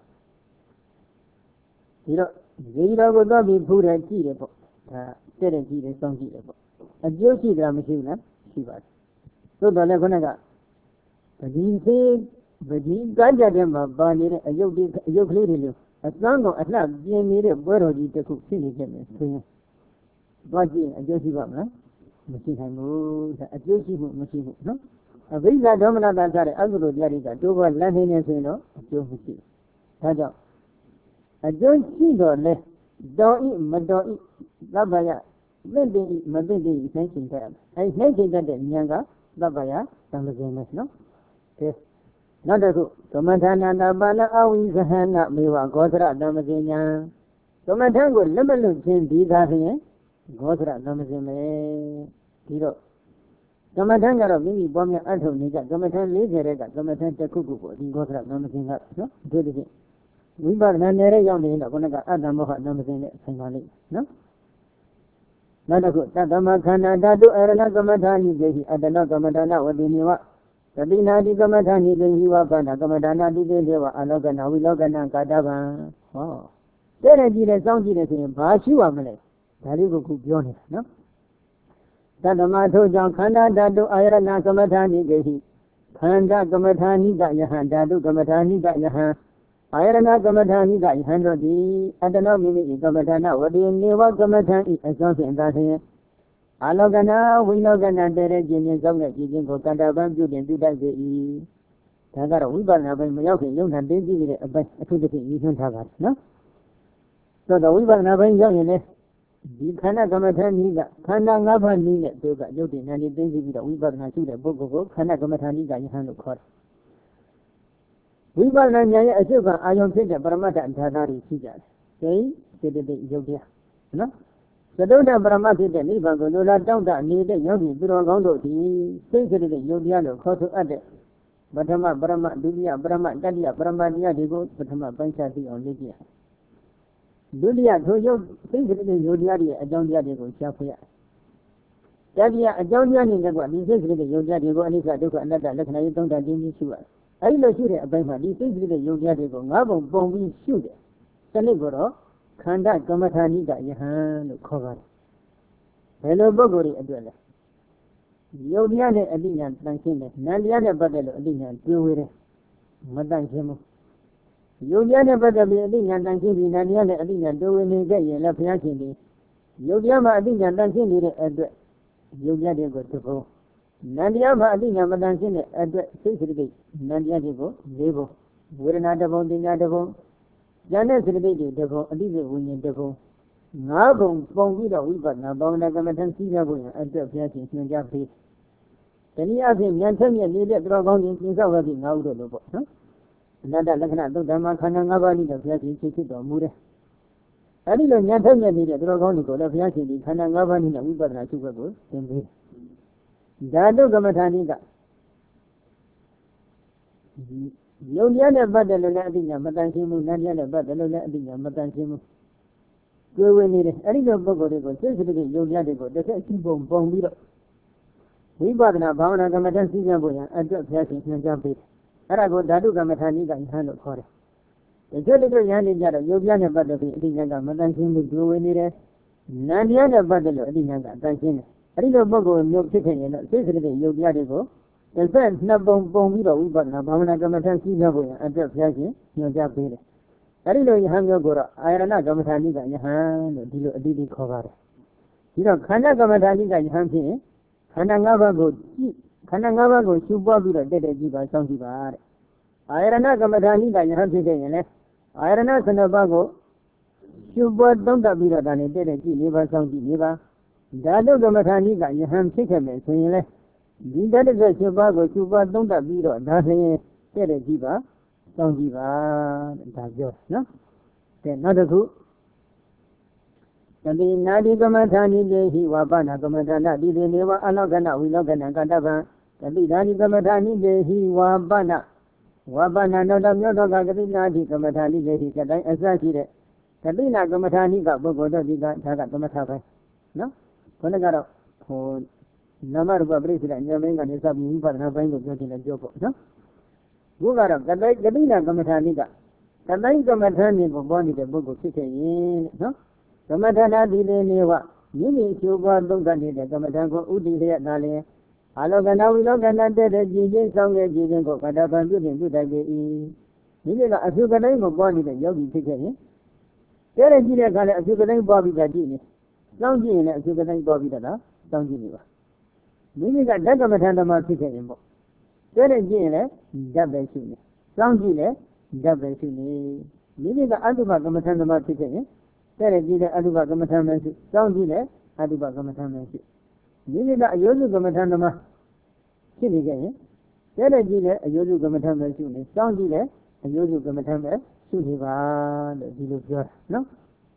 ဒီတော့ဒီတော်ကိုတော့ပြီးဖူးတယ်ကြည့်တယ်ပေါ့ဒါတဲ့တဲ့ကြည့်တယ်စောင့်ကြည့်တယ်ပေါ့အကျိုးရှိတာမရှိဘူးလားရှိပါတယ်သို့တော်လည်းခုနကပဒီသေးပဒီကကြတဲ့မှာပါနေတဲ့အယုတ်ဒီအယုတ်ကလေးတွေလို့အသံတော်အလှပြင်းနေတဲ့ပွဲတော်ကြီးတစ်ခုဖြစ်နေကြတယ်ဆိုရင်သွားကြည့်အကျိုးရှိပါမလားမရှိနိုင်ဘူးဒါအကျိုးရှိမှုမရှိဘူးနော်အဘိဓါဒေါမနတာထားတဲ့အကုသိုလ်တရားတွေကတိုးပေါ်လန့်နေနေဆိုရင်တော့အကျိုးမရှိဘူးဒါကြောင့်အကျိုးရှိတော်လဲတော်ဤမတော်ဤသဗ္ဗယသင့်တယ်မသင့်တယ်နှိုင်းချိန်တတ်ရမယ်အဲဒီနှိုင်းချိန်တတ်တဲ့ဉာဏ်ကသဗ္ဗယသံဃာကျင်းပဲနော်ကဲနောက်တစ်ခုသမထနာတပါဏအဝိဇဟနာမေဝဂောသရသံဃာကျင်းဉာဏ်သမထကိုလက်မလွတ်ခြင်းဒီသာဖြင့်ဂောသရသံဃာကျင်းပဲဒီတော့ကမ္မထံကတော့မိမိပေါ်မြတ်အထုံနေကြကမ္မထံ၄၀တဲ့ကကမ္မထံတစ်ခုခုကိုဒီဂောသရသံဃာကျင်းကနော်အထူးသဖြင့်ဝိပဿနာနယ်ရောက်နေတော့ခုနကအတ္တမောဟနာမစင်နဲ့ဆိုင်ပါလိမ့်နော်နောက်တစ်ခုတတ္တမခန္ဓာဓာတုအရဏကမ္မထာနိဒေဟိအတ္တနကမ္မထာနဝတိနိဝတတိနာတိကမ္မထာနိဒေဟိဝပါဏကမ္မထာနာတိတေဒေဝအလောကနာဝိလောကနာကာတဗံဟောတဲ့တဲ့ကြည့်တယ်စောင့်ကြည့်တယ်ဆိုရင်ဘာရှိရမလဲဒါလေးကိုခုပြောနေတာနော်တတ္တမထို့ကြောင့်ခန္ဓာဓာတုအာယရဏကမ္မထာနိဒေဟိခန္ဓာကမ္မထာနိကယဟံဓာတုကမ္မထာနိကယဟံအာယရဏကမ္မထာနိကယဟံတို့သည်အတ္တနောမိမိကမ္မထာနဝတိနေဝကမ္မထာဤအစောဖြင့်သာလျှင်အလောကနာဝိလောကနာတည်းတဲ့ခြင်းချင်းဆောင်တဲ့ခြင်းချင်းကိုကတ္တပံပြုတင်ပြုတတ်စေ၏ဒါကတော့ဝိပဿနာပိုင်းမရောက်ခင်ယုံနာသိကြည့်တဲ့အပိုင်းအထူးသဖြင့်ညီထွန်းထားပါတယ်နော်သို့တော့ဝိပဿနာပိုင်းရောက်ရင်လည်းဒီခန္ဓာကမ္မထာနိကခန္ဓာ၅ပါးနည်းနဲ့သူကယုတ်တိနာနေသိကြည့်ပြီးတော့ဝိပဿနာရှုတဲ့ပုဂ္ဂိုလ်ကိုခန္ဓာကမ္မထာနိကယဟန်လို့ခေါ်တယ်ဝိပဿနာဉာဏ်ရဲ့အရှုခံအာယုံဖြစ်တဲ့ပရမတ္ထအထာသားတွေရှိကြတယ်။စိတ်စေတသိက်ယုတ်တရားနော်သတုဒ္ဓပရမတ်ဖြစ်တဲ့နိဗ္ဗာန်ကိုလိုလားတောင့်တနေတဲ့ယောဂီသူတော်ကောင်းတို့သည်စိတ်စေတသိက်ယုတ်တရားလို့ခေါ်ဆိုအပ်တဲ့ပထမပရမတ်ဒုတိယပရမတ်တတိယပရမတ်တရားတွေကိုပထမပိုင်းခြားသိအောင်လေ့ကျင့်ဒုတိယထိုယုတ်စိတ်စေတသိက်ယုတ်တရားတွေရဲ့အကြောင်းတရားတွေကိုရှားဖွေရတတိယအကြောင်းတရားတွေကဒီစိတ်စေတသိက်ယုတ်တရားတွေကိုအနိစ္စဒုက္ခအနတ္တလက္ခဏာရေးသုံးတာတင်းပြီးရှုရတယ်အဲဒီလိုရှုတဲ့အပိုင်းမှာဒီစိတ်စိတ်တဲ့ယုံကြည်တွေကိုငါးပုံပုံပြီးရှုတယ်။စနစ်ကိုတော့ခန္ဓာကမ္မထာနိကယဟန်လို့ခေါ်ပါတယ်။ဘယ်လိုပုဂ္ဂိုလ်တွေအတွက်လဲ။ယုံတရားနဲ့အဋ္ဌဉာဏ်တန်ရှင်းတယ်။နံတရားနဲ့ပတ်သက်လို့အဋ္ဌဉာဏ်တွေးဝေးတယ်။မတန်ရှင်းဘူး။ယုံတရားနဲ့ပတ်သက်ပြီးအဋ္ဌဉာဏ်တန်ရှင်းပြီးနံတရားနဲ့အဋ္ဌဉာဏ်တွေးဝေးနေခဲ့ရင်လည်းဘုရားရှင်ဒီယုံတရားမှာအဋ္ဌဉာဏ်တန်ရှင်းနေတဲ့အတွက်ယုံတရားတွေကိုသဘောနန္တရားမှာအတိညာမတန်ရှင်းတဲ့အတွက်စိတ်စိတ္တိနန္တရားတွေကို၄ဘုံဝေဒနာတစ်ဘုံတင်ညာတစ်ဘုံဉာဏ်နဲ့စိတ္တိတွေတစ်ဘုံအတိစိတ်ဝိညာဉ်တစ်ဘုံငါးဘုံပုံပြီးတော့ဝိပဿနာဘောင်နာကမ္မထံစီးရဖို့ရအတွက်ဘုရားရှင်ညွှန်ကြားပေးတနည်းအားဖြင့်ဉာဏ်ထက်မြက်နေတဲ့သူတော်ကောင်းကြီးပြင်ဆောက်ရပြီးငါးဥတို့လို့ပေါ့နော်အနတ္တလက္ခဏာသုတ္တမခန္ဓာ၅ပါးနည်းနဲ့ဘုရားရှင်သိဖြစ်တော်မူတယ်အဲဒီလိုဉာဏ်ထက်မြက်နေတဲ့သူတော်ကောင်းတွေကိုလည်းဘုရားရှင်ဒီခန္ဓာ၅ပါးနည်းနဲ့ဝိပဿနာရှုဘက်ကိုသင်ပေးဓာတုကမ္မထာနိကယုံတရားနဲ့ပတ်သက်လို့လည်းအတိညာမတန်ရှင်းမှုနံတရားနဲ့ပတ်သက်လို့လည်းအတိညာမတန်ရှင်းမှုတွေ့ဝင်နေတယ်အဲဒီလိုပုဂ္ဂိုလ်တွေကိုစိတ်စိတ္တိယုံတရားတွေကိုတစ်ဆက်ရှိပုံပုံပြီးတော့ဝိပဿနာဘာဝနာကမ္မထာစီစဉ်ဖို့ရန်အတွက်ဘုရားရှင်ညွှန်ကြားပေးတယ်အဲ့ဒါကိုဓာတုကမ္မထာနိကယဟန်လို့ခေါ်တယ်ဒီကျတဲ့ရဟန်းတွေကြတော့ယုံတရားနဲ့ပတ်သက်ပြီးအတိညာကမတန်ရှင်းမှုတွေ့ဝင်နေတယ်နံတရားနဲ့ပတ်သက်လို့အတိညာကအတန်ရှင်းတယ်အဲဒီလိုပုဂ္ဂိုလ်မျိုးဖြစ်ခဲ့ရင်တော့စိတ်စိတ္တိယုတ်တရားတွေကိုတစ်ဆက်နှစ်ပုံပုံပြီးတော့ဝိပဿနာဘာဝနာကမ္မထာစီးရဖို့ရန်အတွက်ဘုရားရှင်ညွှန်ကြားပေးတယ်။အဲဒီလိုယဟန်မျိုးကိုတော့အာရဏကမ္မထာနိကယဟန်လို့ဒီလိုအတိအကျခေါ်ပါတယ်။ဒီတော့ခန္ဓာကမ္မထာနိကယဟန်ဖြစ်ရင်ခန္ဓာ၅ပါးကိုကြည့်ခန္ဓာ၅ပါးကိုရှုပွားပြီးတော့တက်တက်ကြည့်ပါစောင့်ကြည့်ပါတဲ့။အာရဏကမ္မထာနိကယဟန်ဖြစ်ခဲ့ရင်လည်းအာရဏဆနပါးကိုရှုပွားသုံးသပ်ပြီးတော့ဒါနဲ့တက်တက်ကြည့်နေပါစောင့်ကြည့်နေပါဓာတုကမ္မထာနိကယဟန်ဖြစ်ခဲ့မယ်ဆိုရင်လေဒီတတ္တဆက်ရှင်ပါးကိုရှုပါသုံးတတ်ပြီးတော့ဒါဆိုရင်တဲ့တဲ့ကြည့်ပါစောင့်ကြည့်ပါတဲ့ဒါပြောနော်ကဲနောက်တစ်ခုတတိနာတိကမ္မထာနိတေဟိဝါပနာကမ္မထာနတိတေနေဝအလောကနဝိလောကနကတ္တဗံတတိဓာတိကမ္မထာနိတေဟိဝါပနာဝါပနာနောတမြောတောကကတိနာတိကမ္မထာနိတေဟိကတိုင်းအစရှိတဲ့တတိနာကမ္မထာနိကပုဂ္ဂိုလ်တို့ဒီကဒါကကမ္မထာပဲနော်ခေါင်းကတော့ဟိုနာမရူပပရိစ္ဆေဉာဏ်မင်းကနေစပြီးဝိပဿနာပိုင်းကိုပြောချင်တယ်ပြောဖို့နော်ဘုရားကတော့ကတိကတိနာကမ္မထာနိကကတိုင်းကမ္မထာနိကိုပေါ်နေတဲ့ပုဂ္ဂိုလ်ဖြစ်ခဲ့ရင်နော်ကမ္မထာနာဒီလေနေဝမိမိချိုးပွားသုံးသပ်နေတဲ့ကမ္မထာကိုဥတည်လျက်သာလျင်အလောကနာဝိလောကနာတဲ့တဲ့ကြည်ချင်းဆောင်တဲ့ကြည်ချင်းကိုကတ္တပံပြုပြင်ပြုတိုက်ပေ၏မိမိကအဖြူကတိုင်းကိုပေါ်နေတဲ့ယောဂီဖြစ်ခဲ့ရင်တဲ့တဲ့ကြည့်တဲ့အခါလည်းအဖြူကတိုင်းပေါ်ပြီးတာကြည့်နေစောင့်ကြည့်ရင်လည်းအဖြူကတိုင်းပေါ်ပြီးတာစောင့်ကြည့်နေပါမိမိကဓာတ်ကမ္မထာဓမ္မဖြစ်ခဲ့ရင်ပေါ့တဲ့တဲ့ကြည့်ရင်လည်းဓာတ်ပဲရှိနေစောင့်ကြည့်လည်းဓာတ်ပဲရှိနေမိမိကအတုပကမ္မထာဓမ္မဖြစ်ခဲ့ရင်တဲ့တဲ့ကြည့်တဲ့အတုပကမ္မထာပဲရှိစောင့်ကြည့်လည်းအတုပကမ္မထာပဲရှိမိမိကအယောစုကမ္မထာဓမ္မဖြစ်နေခဲ့ရင်တဲ့တဲ့ကြည့်လည်းအယောစုကမ္မထာပဲရှိနေစောင့်ကြည့်လည်းအယောစုကမ္မထာပဲရှိနေပါလို့ဒီလိုပြောတာနော်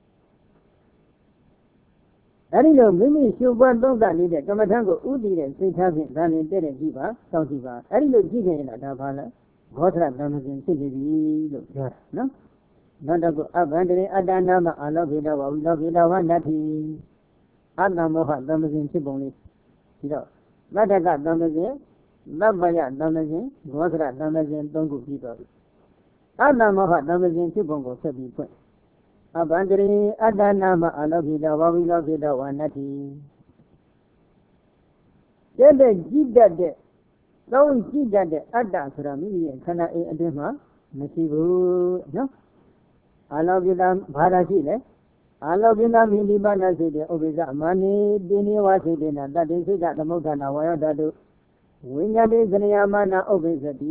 အဲဒီလိုမိမိရှုပ်ပွားသုံးသပ်နေတဲ့ကမ္မထံကိုဥတည်တဲ့စိတ်ထားဖြင့်ဒါနဲ့တဲ့တဲ့ကြည့်ပါစောင့်ကြည့်ပါအဲဒီလိုကြည့်ခဲ့ရင်တော့ဒါဘာလဲဘောဓရဓမ္မစဉ်ဖြစ်နေပြီလို့ပြောတာနော်နောက်တော့အဘန္တရေအတ္တနာမအာလောကိတဝဝိလောကိတဝနတ္ထိအတ္တမောဟတမ္ပဇင်ဖြစ်ပုံလေးဒီတော့မတ္တကတမ္ပဇင်သဗ္ဗယတမ္ပဇင်ဂောသရတမ္ပဇင်သုံးခုပြီးသွားပြီအတ္တမောဟတမ္ပဇင်ဖြစ်ပုံကိုဆက်ပြီးဖွင့်အဘန္တရိအတ္တနာမအလောကိတဝါဝိလောကိတဝါနတ္တိတဲ့တဲ့ကြည့်တတ်တဲ့သုံးကြည့်တတ်တဲ့အတ္တဆိုတာမိမိရဲ့ခန္ဓာအိမ်အတွင်းမှာမရှိဘူးနော်အလောကိတဘာသာရှိလဲအလောကိတမိနိဗ္ဗာန်စိတ်တဲ့ဥပ္ပဇ္ဇမာနိတိနိဝါစိတ်တဲ့နာတတ္တိစိတ်ကသမုဋ္ဌာနာဝါယောဓာတုဝိညာတိစရိယမာနဥပ္ပဇ္ဇတိ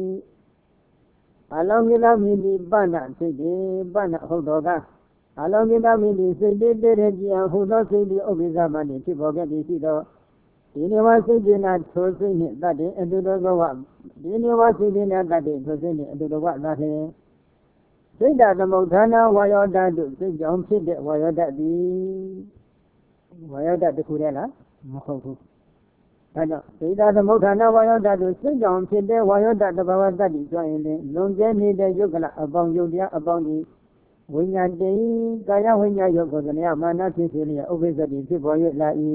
အလောကိတမိနိဗ္ဗာန်စိတ်တဲ့ပဏ္ဏဟုတ်တော်ကအလောကိတမိနိစိတ်တဲ့တဲ့ကြည်ဟုသောစိတ်တဲ့ဥပ္ပဇ္ဇမာနိဖြစ်ပေါ်ခဲ့ပြီးရှိသောဒီနေဝစိတ်တဲ့နာထိုစိတ်နှင့်တတ္တိအတုတော်ကဒီနေဝစိတ်တဲ့နာတတ္တိထိုစိတ်နှင့်အတုတော်ကသာလျှင်စိတ်ဓာသမုဋ္ဌာနာဝါယောဓာတုစိတ်ကြောင့်ဖြစ်တဲ့ဝါယောဓာတ်သည်ဝါယောဓာတ်တစ်ခုတည်းလားမဟုတ်ဘူးဒါကြောင့်စိတ်ဓာသမုဋ္ဌာနာဝါယောဓာတုစိတ်ကြောင့်ဖြစ်တဲ့ဝါယောဓာတ်တဘာဝတတ္တိဆိုရင်လည်းလွန်ကျဲနေတဲ့ယုတ်ကလအပေါင်းယုတ်တရားအပေါင်းဒီဝိညာဉ်တည်းကာယဝိညာဉ်ယုတ်ကိုသနယမာနဖြစ်စေလျက်ဥပ္ပဇ္ဇတိဖြစ်ပေါ်၍လာ၏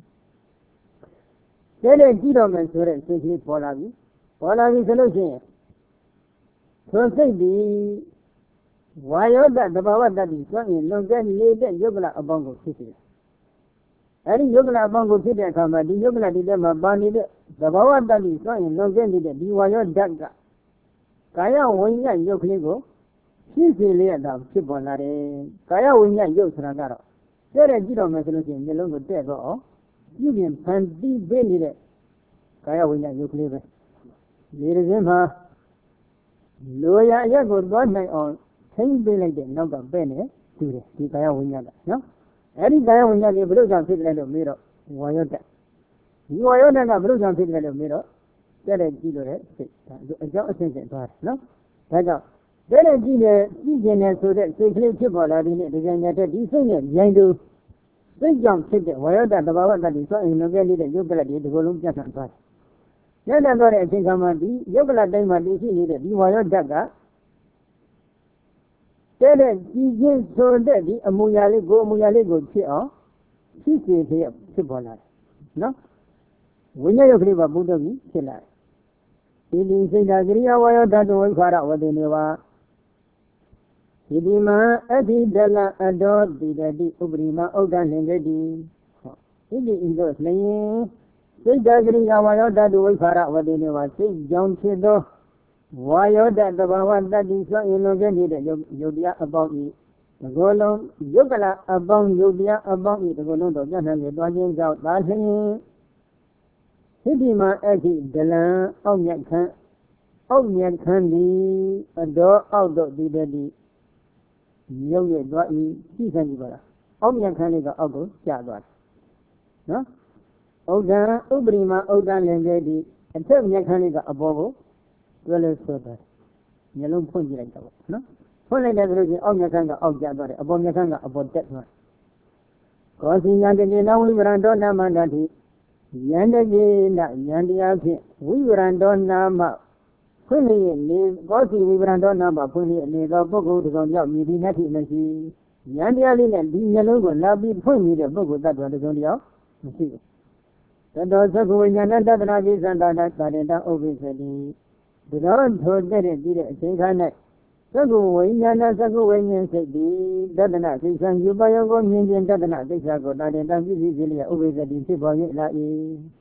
တဲ့တဲ့ကြည့်တော်မယ်ဆိုတဲ့စိတ်ကလေးပေါ်လာပြီပေါ်လာပြီဆိုလို့ရှိရင်ထိုစိတ်ဒီဝါယောဓာတ်တဘာဝတတ္တိဆိုရင်လွန်ကဲနေတဲ့ယုတ်ကလအပေါင်းကိုဖြစ်စေတယ်အဲဒီယုတ်ကလအပေါင်းကိုဖြစ်တဲ့အခါမှာဒီယုတ်ကလဒီထဲမှာပါနေတဲ့တဘာဝတတ္တိဆိုရင်လွန်ကဲနေတဲ့ဒီဝါယောဓာတ်ကကာယဝိညာဉ်ယုတ်ကလေးကိုဖြစ်စေလျက်သာဖြစ်ပေါ်လာတယ်ကာယဝိညာဉ်ယုတ်ဆိုတာကတော့တဲ့တဲ့ကြည့်တော်မယ်ဆိုလို့ရှိရင်မျိုးလုံးကိုတဲ့တော့အောင်ပြုပြင်ဖန်တီးပေးနေတဲ့ကာယဝိညာဉ်ယုတ်ကလေးပဲဒီတစ်စင်းမှာလိုရာအရက်ကိုသွားနိုင်အောင်ထိမ့်ပေးလိုက်တဲ့နောက်ကပဲ့နေတူတယ်ဒီကာယဝိညာဉ်ကနော်အဲ့ဒီကာယဝိညာဉ်ကြီးဘယ်လိုကြောင့်ဖြစ်တယ်လို့မေးတော့ဝါယောဓာတ်ဒီဝါယောဓာတ်ကဘယ်လိုကြောင့်ဖြစ်တယ်လို့မေးတော့တဲ့တဲ့ကြည့်လို့တဲ့စိတ်ဒါအကြောင်းအဆင့်ဆင့်သွားတယ်နော်ဒါကြောင့်တဲ့တဲ့ကြည့်နေကြည့်ခြင်းနဲ့ဆိုတဲ့စိတ်ကလေးဖြစ်ပေါ်လာတဲ့ဒီကြံတဲ့ဒီစိတ်နဲ့ရိုင်းတူစိတ်ကြောင့်ဖြစ်တဲ့ဝါယောဓာတ်တဘာဝတတ္တိဆိုရင်လည်းနေတဲ့ယုတ်ကလဒီဒီလိုလုံးပြတ်ထန်သွားတယ်ညနေတော့တဲ့အချိန်ခါမှာဒီယုတ်ကလတိုင်းမှာတည်ရှိနေတဲ့ဒီဝါယောဓာတ်ကတဲ့တဲ့ကြည်ချင်းဆိုတဲ့ဒီအမူအရာလေးကိုအမူအရာလေးကိုဖြစ်အောင်ဖြစ်စေတဲ့ဖြစ်ပေါ်လာတယ်နော်ဝိညာဉ်ယုတ်ကလေးကဘုဒ္ဓကြီးဖြစ်လာတယ်ဒီဒီစိတ်ဓာတ်ကရိယာဝါယောဓာတ်ဝိခါရဝတိနေဝါဒီဒီမှာအဋ္ဌိဒလအတောတိတတိဥပရိမဥဒ္ဒလင်္ကတိဟောဒီဒီဣန္ဒလျင်စိတ်ဓာတ်ကရိယာဝါယောဓာတ်ဝိခါရဝတိနေဝါစိတ်ကြောင့်ဖြစ်သောဝါယောဓာတ်တဘာဝတတ္တိဆိုရင်လွန်ခဲ့နေတဲ့ယုတ်တရားအပေါင်းဤဒီကိုယ်လုံးယုတ်ကလအပေါင်းယုတ်တရားအပေါင်းဤဒီကိုယ်လုံးတော့ပြတ်နှံပြီးတွားခြင်းကြောင့်သာလျှင်ဟိတိမအဋ္ဌိဒလံအောက်မြတ်ခန်းအောက်မြတ်ခန်းသည်အတော်အောက်တော့ဒီတတိရုပ်ရဲ့သွားဤရှိခံကြည့်ပါလားအောက်မြတ်ခန်းလေးကအောက်ကိုကျသွားတယ်နော်ဥဒ္ဒံဥပရိမဥဒ္ဒလင်္ကေတိအထက်မြတ်ခန်းလေးကအပေါ်ကိုတွဲလဲဆွဲသွားတယ်မျိုးလုံးဖွင့်ကြည့်လိုက်တော့နော်ဖွင့်လိုက်တဲ့ဆိုလို့ချင်းအောက်မြတ်ခန်းကအောက်ကျသွားတယ်အပေါ်မြတ်ခန်းကအပေါ်တက်သွားတယ်ကောစီယံတေနဝိဝရံတောနာမန္တတိယန္တကေနယန္တရားဖြင့်ဝိဝရံတောနာမဖွင့်လျက်နေကောစီဝိဝရံတောနာမဖွင့်လျက်နေသောပုဂ္ဂိုလ်တစ်စုံကြောင့်မြည်ပြီးနှက်ထိမရှိယန္တရားလေးနဲ့ဒီမျိုးလုံးကိုလာပြီးဖွင့်နေတဲ့ပုဂ္ဂိုလ်တ attva တစ်စုံတယောက်မရှိဘူးတတောသက္ကဝိညာဏတတနာပိသန္တာနာကာရတဥပ္ပိသတိဒီတော့ထိုတဲ့ပြီးတဲ့အချိန်ခါ၌သက္ကဝိညာဏသက္ကဝိညာဉ်စိတ်သည်တတနာသိက္ခာယူပါယောကိုမြင်ခြင်းတတနာသိက္ခာကိုတာတင်တံပြည့်စည်စေလျက်ဥပ္ပိသတိဖြစ်ပေါ်၍လာ၏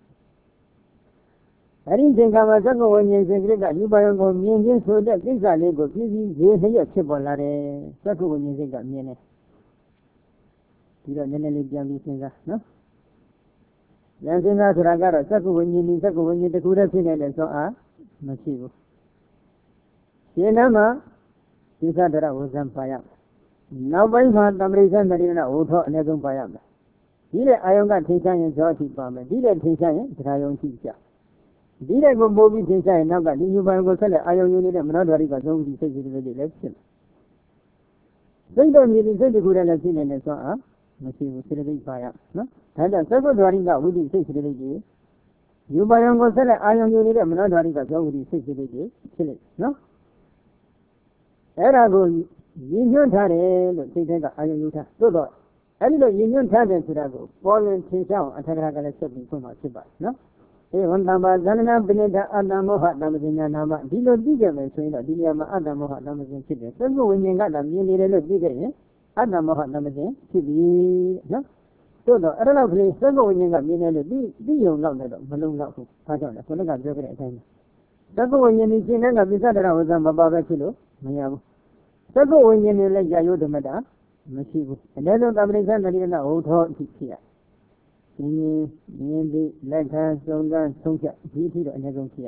အဲဒီသင်္ခါမသက္ကဝိညာဉ်စိတ်ကယူပါယောကိုမြင်ခြင်းဆိုတဲ့ကိစ္စလေးကိုပြည့်စည်စေလျက်ဖြစ်ပေါ်လာတယ်သက္ကဝိညာဉ်စိတ်ကမြင်တယ်ဒီတော့နည်းနည်းလေးပြန်ပြီးစဉ်းစားနော်ဉာဏ်စဉ်းစားဆိုတာကတော့သက္ကဝိညာဉ်ဒီသက္ကဝိညာဉ်တစ်ခုတည်းဖြစ်နေတဲ့ဆိုအားမရှိဘူးရှင်နာမှာသစ္စာတရဝဇံပါရမယ်နောက်ပိုင်းမှာတမရိသန္တရိနဝုထောအနည်းဆုံးပါရမယ်ဒီတဲ့အာယုံကထိချရင်ဇောအထိပါမယ်ဒီတဲ့ထိချရင်တရားယုံရှိကြဒီတဲ့ကိုပို့ပြီးထိချရင်နောက်ကဒီယူပိုင်ကိုဆက်လက်အာယုံယူနေတဲ့မနောဓာရိကသုံးခုစိတ်စိတ်တွေလည်းဖြစ်မယ်စိတ်တော်မြည်ပြီးစိတ်တစ်ခုတည်းလည်းရှိနေတယ်ဆိုအားမရှိဘူးစိတ္တိပါရနော်ဒါကြောင့်သက္ကဓာရိကဝိသိစိတ်စိတ္တိတွေယူပါယံကိုဆက်လက်အာယုံယူနေတဲ့မနောဓာရိကဇောဝိသိစိတ်စိတ္တိတွေဖြစ်လိမ့်နော်အဲ့ဒါကိုရည်ညွှန်းထားတယ်လို့စိတ်ထဲကအာယုံယူထားသို့တော့အဲ့ဒီလိုရည်ညွှန်းထားတဲ့ဆိုတာကိုပေါ်လွင်ထင်ရှားအောင်အထက်ကကလည်းဆက်ပြီးဖွင့်မှာဖြစ်ပါတယ်နော်ေဝံတံပါဇန္နပိဋကအတ္တမောဟတမ္ပဇညာနာမဒီလိုသိကြမယ်ဆိုရင်တော့ဒီနေရာမှာအတ္တမောဟတမ္ပဇင်ဖြစ်တယ်သက္ကဝိညာဉ်ကလည်းမြင်နေတယ်လို့သိခဲ့ရင်အတ္တမောဟတမ္ပဇင်ဖြစ်ပြီနော်တို့တော့အဲ့ဒါလောက်ကလေးသက္ကဝိညာဉ်ကမြင်တယ်လို့သိသိုံလောက်လည်းတော့မလုံလောက်ဘူးဘာကြောင့်လဲခုနကပြောခဲ့တဲ့အတိုင်းသက္ကဝိညာဉ်ကြီးရှင်းတဲ့ကပိဿတရဝဇ္ဇမပါပဲဖြစ်လို့မရဘူးသက္ကဝိညာဉ်နဲ့လည်းကြာယုဓမ္မတာမရှိဘူးအနည်းဆုံးတပရိစ္ဆန်တတိယနာဟုတ်တော်အဖြစ်ဖြစ်ရဒီမြင်ပြီးလက်ခံဆုံးကဆုံးဖြတ်ဒီအဖြစ်တော့အနည်းဆုံးဖြစ်ရ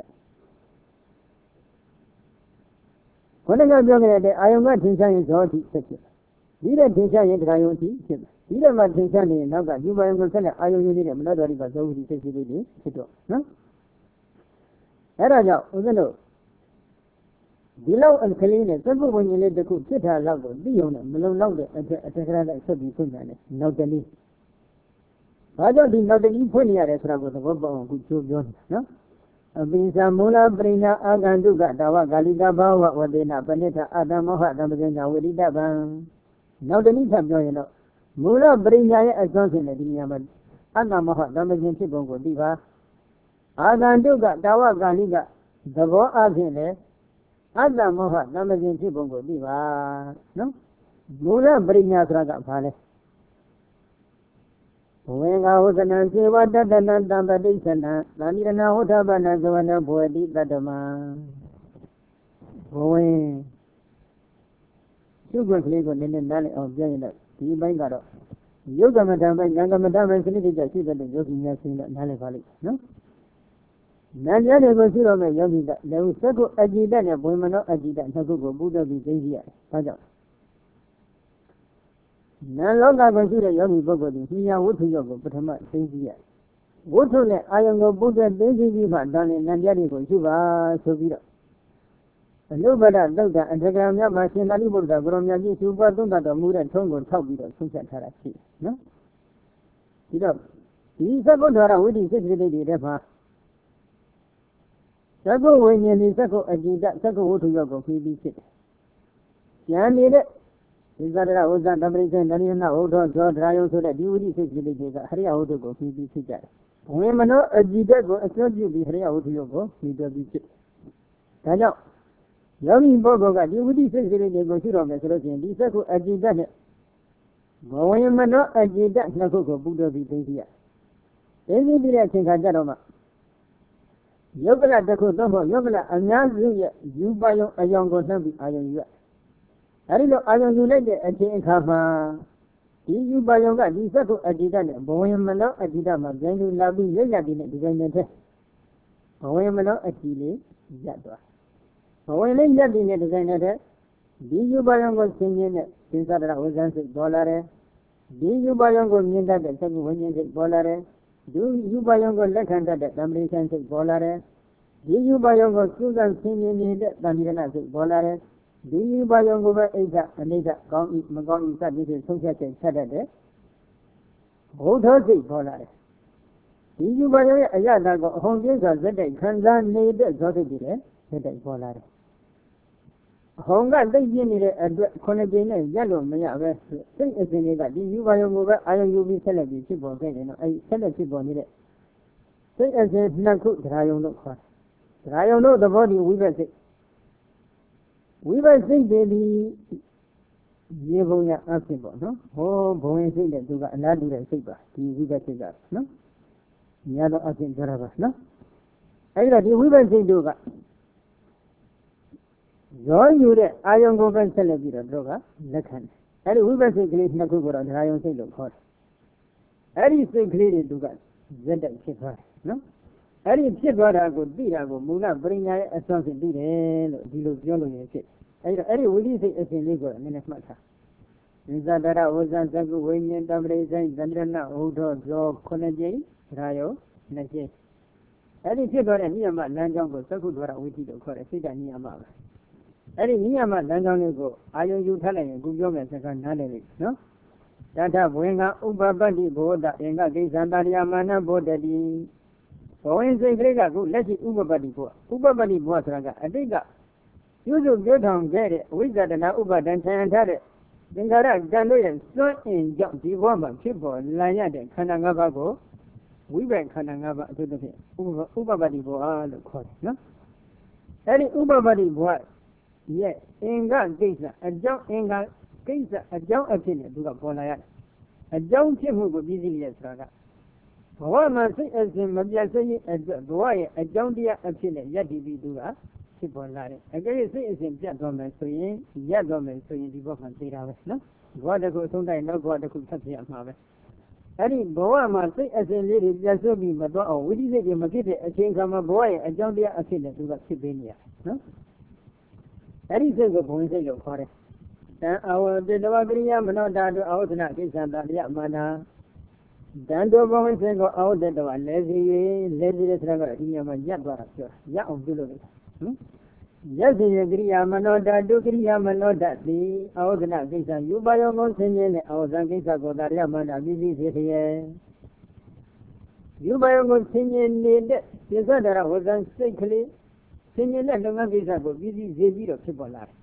ခုနကပြောခဲ့တဲ့အာယုံကထင်ရှားရင်ဇောတိဖြစ်ဖြစ်ဒီတဲ့ထင်ရှားရင်တရားယုံအဖြစ်ဖြစ်ဒီတဲ့မှာထင်ရှားနေရင်နောက်ကယူပါယုံကိုဆက်လက်အာယုံယူနေတဲ့မနောတော်ရိပါဇောတိဖြစ်ဖြစ်လေးတွေဖြစ်တော့နော်အဲ့ဒါကြောင့်ဦးဇင်းတို့ဒီလောက်အခလေးနဲ့သက္ကဝိညာဉ်လေးတစ်ခုဖြစ်တာလောက်ကိုသိုံနဲ့မလုံလောက်တဲ့အထက်အထက်ကလည်းဆက်ပြီးဖွင့်တယ်နောက်တနည်းဘာကြောင့်ဒီနောက်တနည်းဖွင့်နေရတယ်ဆိုတာကိုသဘောပေါက်အောင်ခုချိုးပြောနေတာနော်အပိသမူလပရိနာအာဂန္တုကတဝဂာလိကဘာဝဝတေနပဏိထအတ္တမောဟတမ္ပဇင်္ဂဝိရိတဗံနောက်တနည်းထပ်ပြောရင်တော့မူလပရိညာရဲ့အစွမ်းရှင်တဲ့ဒီနေရာမှာအတ္တမောဟတမ္ပဇင်ဖြစ်ပုံကိုသိပါအာဂန္တုကတဝဂာလိကသဘောအချင်းလေအတ္တမောဟတမ္ပဇင်ဖြစ်ပုံကိုသိပါနော်မူလပရိညာဆိုတာကဘာလဲဝေငါဝဇနံစေဝတတနံတံပတိသနံသံဃနာဟောထပနဇဝနဘဝတိတတ္တမဘဝင်းကျုပ်ကလေးကိုနည်းနည်းနားလည်အောင်ပြောရင်တော့ဒီဘက်ကတော့ယုတ်ကမ္မထံပိုင်းဉာဏ်ကမ္မထံပိုင်းစနစ်တကျရှိတဲ့ယောဂီများရှင်တော့နားလည်ပါလိမ့်နော်ဉာဏ်ကြားတွေကိုရှိတော့မဲ့ယောဂီကလည်းစက္ကုအကြည်တနဲ့ဘွေမနောအကြည်တနှစ်ခုကိုပူဇော်ပြီးသိသိရတယ်ဘာကြောင့်နံလောကကိုရှိတဲ့ယောဂီပုဂ္ဂိုလ်ဒီဉာဏ်ဝိထုယောကိုပထမသိသိရဝိထုနဲ့အာယုံကိုပူဇော်သိသိပြီးမှတန်တဲ့ဉာဏ်ကြားတွေကိုရှိပါဆိုပြီးတော့အနုဘဒသုတ်တအထကရာမြတ်မှာရှင်သာရိပုတ္တရာဘုရောမြတ်ကြီးသူပွားသုံးတတ်တော်မူတဲ့ထုံးကိုထောက်ပြီးတော့ဆုံးဖြတ်ထားတာရှိတယ်နော်ဒီတော့ဒီသက္ကုဒ္ဒရာဝိတိစိတ်စိတ်တွေတဲ့မှာသက္ကုဝိညာဉ်ဒီသက္ကုအကြည်တသက္ကုဝိထုယောကိုပြီးပြီးဖြစ်တယ်ဉာဏ်နေတဲ့ဒီသတ္တရဥဇ္ဇတပရိစ္ဆေနရိယနာဟုတ်တော်ဇောဒရာယုဆိုတဲ့ဒီဝိတိစိတ်စိတ်တွေကဟရိယဝတ္ထုကိုပြီးပြီးဖြစ်ကြတယ်ဝိမနောအကြည်တကိုအစွမ်းပြုပြီးဟရိယဝတ္ထုယောကိုပြီးတော့ပြီးဖြစ်ဒါကြောင့်ယောဂီပုဂ္ဂိုလ်ကဒီဝိတိစိတ်စိတ်တွေကိုရှိတော်မယ်ဆိုလို့ရှိရင်ဒီစက္ခုအကြည်တနဲ့ဘဝိမနောအကြည်တနှစ်ခုကိုပူတော်ပြီးသိသိရသိသိပြီးတဲ့အချိန်ခါကျတော့မှယုတ်ကလတစ်ခုသုံးဖို့ယုတ်ကလအများစုရဲ့ယူပါယုံအယောင်ကိုနှံ့ပြီးအာယုံယူရအဲဒီလိုအာယုံယူလိုက်တဲ့အချိန်အခါမှာဒီယူပါယုံကဒီစက္ခုအကြည်တနဲ့ဘဝိမနောအကြည်တမှာပြန်ယူလာပြီးရိပ်ရပြီးနဲ့ဒီတိုင်းနဲ့ဘဝိမနောအကြည်လေးရပ်သွားဘဝလေးရက်ပြီးနဲ့ဒီဇိုင်းတဲ့ဒီယူပါယံကိုဆင်းရဲတဲ့သင်္သတရဝဇ္ဇန်စိတ်ပေါ်လာတယ်ဒီယူပါယံကိုမြင်တတ်တဲ့သက္ကဝိညာဉ်စိတ်ပေါ်လာတယ်ဒီယူပါယံကိုလက်ခံတတ်တဲ့သံပရိသန်စိတ်ပေါ်လာတယ်ဒီယူပါယံကိုစုစံဆင်းရဲနေတဲ့သံဃာစိတ်ပေါ်လာတယ်ဒီယူပါယံကိုပဲအိဋ္ဌအနိဋ္ဌကောင်းဤမကောင်းဤစသည်ဖြင့်ဆုံးဖြတ်ချက်ဆက်တတ်တဲ့ဘုဒ္ဓစိတ်ပေါ်လာတယ်ဒီယူပါယံရဲ့အရသာကိုအဟုန်ပြင်းစွာဇက်တိုက်ခံစားနေတဲ့ဇောစိတ်တွေလည်းဇက်တိုက်ပေါ်လာတယ်ဟောင်ကသိပြင်းနေတဲ့အတွက်ခုနှစ်ပြင်းနဲ့ရက်လို့မရပဲစိတ်အစဉ်တွေကဒီယူပါယုံကိုပဲအာယုံယူပြီးဆက်လက်ပြီးဖြစ်ပေါ်ခဲ့တယ်နော်အဲဒီဆက်လက်ဖြစ်ပေါ်နေတဲ့စိတ်အစဉ်နှစ်ခုဒရာယုံလို့ခေါ်တယ်ဒရာယုံတို့သဘောဒီဝိဘက်စိတ်ဝိဘက်စိတ်တွေဒီရေပုံရအဖြစ်ပေါ့နော်ဟောဘဝင်စိတ်တဲ့သူကအလားတူတဲ့စိတ်ပါဒီဝိဘက်စိတ်ကနော်ညာတော့အဖြစ်ကြရပါနော်အဲဒီတော့ဒီဝိဘက်စိတ်တို့ကရောယူတဲ့အာယုံကိုပဲဆက်လက်ပြီးတော့တို့ကလက်ခံတယ်အဲဒီဝိပဿနာကလေးနှစ်ခုကိုတော့ဒရာယုံစိတ်လို့ခေါ်တယ်အဲဒီစိတ်ကလေးတွေသူကဇက်တိုက်ဖြစ်သွားတယ်နော်အဲဒီဖြစ်သွားတာကိုသိတာကိုမူလပရိညာရဲ့အစွမ်းဖြင့်သိတယ်လို့ဒီလိုပြောလို့ရဖြစ်အဲဒီတော့အဲဒီဝိသိစိတ်အစဉ်လေးကိုနည်းနည်းမှတ်ထားသင်္ဇာတရဝဇ္ဇသက္ကုဝိညာဉ်တပရိဆိုင်သန္တရဏဟုတ်တော်ဇောခုနှစ်ကြိမ်ဒရာယုံနှစ်ကြိမ်အဲဒီဖြစ်သွားတဲ့နိယမလမ်းကြောင်းကိုသက္ကုဒ္ဒရာဝိသိလို့ခေါ်တယ်စိတ်တနိယမပဲအဲ့ဒီနိယမလမ်းကြောင်းလေးကိုအာယုံယူထားလိုက်ရင်ခုပြောမယ်စကားနားလည်လိမ့်နော်တထဘဝင်ကဥပပတ္တိဘောဓအင်္ဂကိစ္စတရိယမာနဘောဓတိဘဝင်စိတ်ကလေးကခုလက်ရှိဥပပတ္တိဘောဥပပတ္တိဘောဆိုတာကအတိတ်ကပြုစုပြောထောင်ခဲ့တဲ့အဝိဇ္ဇတနာဥပါဒံဆံထားတဲ့သင်္ခါရကံတို့ရဲ့စွန့်အင်ကြောင့်ဒီဘဝမှာဖြစ်ပေါ်လာရတဲ့ခန္ဓာ၅ပါးကိုဝိပက်ခန္ဓာ၅ပါးအထူးသဖြင့်ဥပပတ္တိဘဝလို့ခေါ်တယ်နော်အဲ့ဒီဥပပတ္တိဘဝရဲ့အင်္ဂကိစ္စအကြောင်းအင်္ဂကိစ္စအကြောင်းအဖြစ်နဲ့သူကပေါ်လာရတယ်အကြောင်းဖြစ်မှုကိုပြည့်စည်ရဆိုတာကဘဝမှာစိတ်အစဉ်မပြတ်စိတ်ရဲ့အတွက်ဘဝရဲ့အကြောင်းတရားအဖြစ်နဲ့ယက်တည်ပြီးသူကဖြစ်ပေါ်လာတယ်အကယ်၍စိတ်အစဉ်ပြတ်သွားမယ်ဆိုရင်ရက်သွားမယ်ဆိုရင်ဒီဘဝမှာသိတာပဲနော်ဘဝတစ်ခုအဆုံးတိုင်းနောက်ဘဝတစ်ခုဆက်ပြရမှာပဲအဲ့ဒီဘဝမှာစိတ်အစဉ်လေးတွေပြတ်ဆွပြီးမသွားအောင်ဝိသိစိတ်တွေမဖြစ်တဲ့အချိန်ခါမှာဘဝရဲ့အကြောင်းတရားအဖြစ်နဲ့သူကဖြစ်ပေးနေရတယ်နော်အဲ့ဒီစိတ်ကိုဘုံစိတ်လို့ခေါ်တယ်တံအဝတေတဝကရိယာမနောဓာတုအဝဒနာကိစ္စတရမနာတန်တော်ဘဝစိတ်ကိုအဝတတဝလဲစီ၍လဲစီတဲ့ဆရာကအဒီညမှာရပ်သွားတာပြောရအောင်ပြုလို့နော်ရက်စီကရိယာမနောဓာတုကရိယာမနောဓာတိအဝဒနာကိစ္စယူပါယောကုဆင်းရဲနဲ့အဝဇံကိစ္စကိုတရမနာပြီးပြီးစေလျက်ယူပါယောကုဆင်းရဲနေတဲ့ပြစ္ဆဒရဝဇံစိတ်ကလေးဆင်းရဲတဲ့လုပ်ငန်းကိစ္စကိုပြီးပြီးစေပြီးတော့ဖြစ်ပေါ်လာတယ်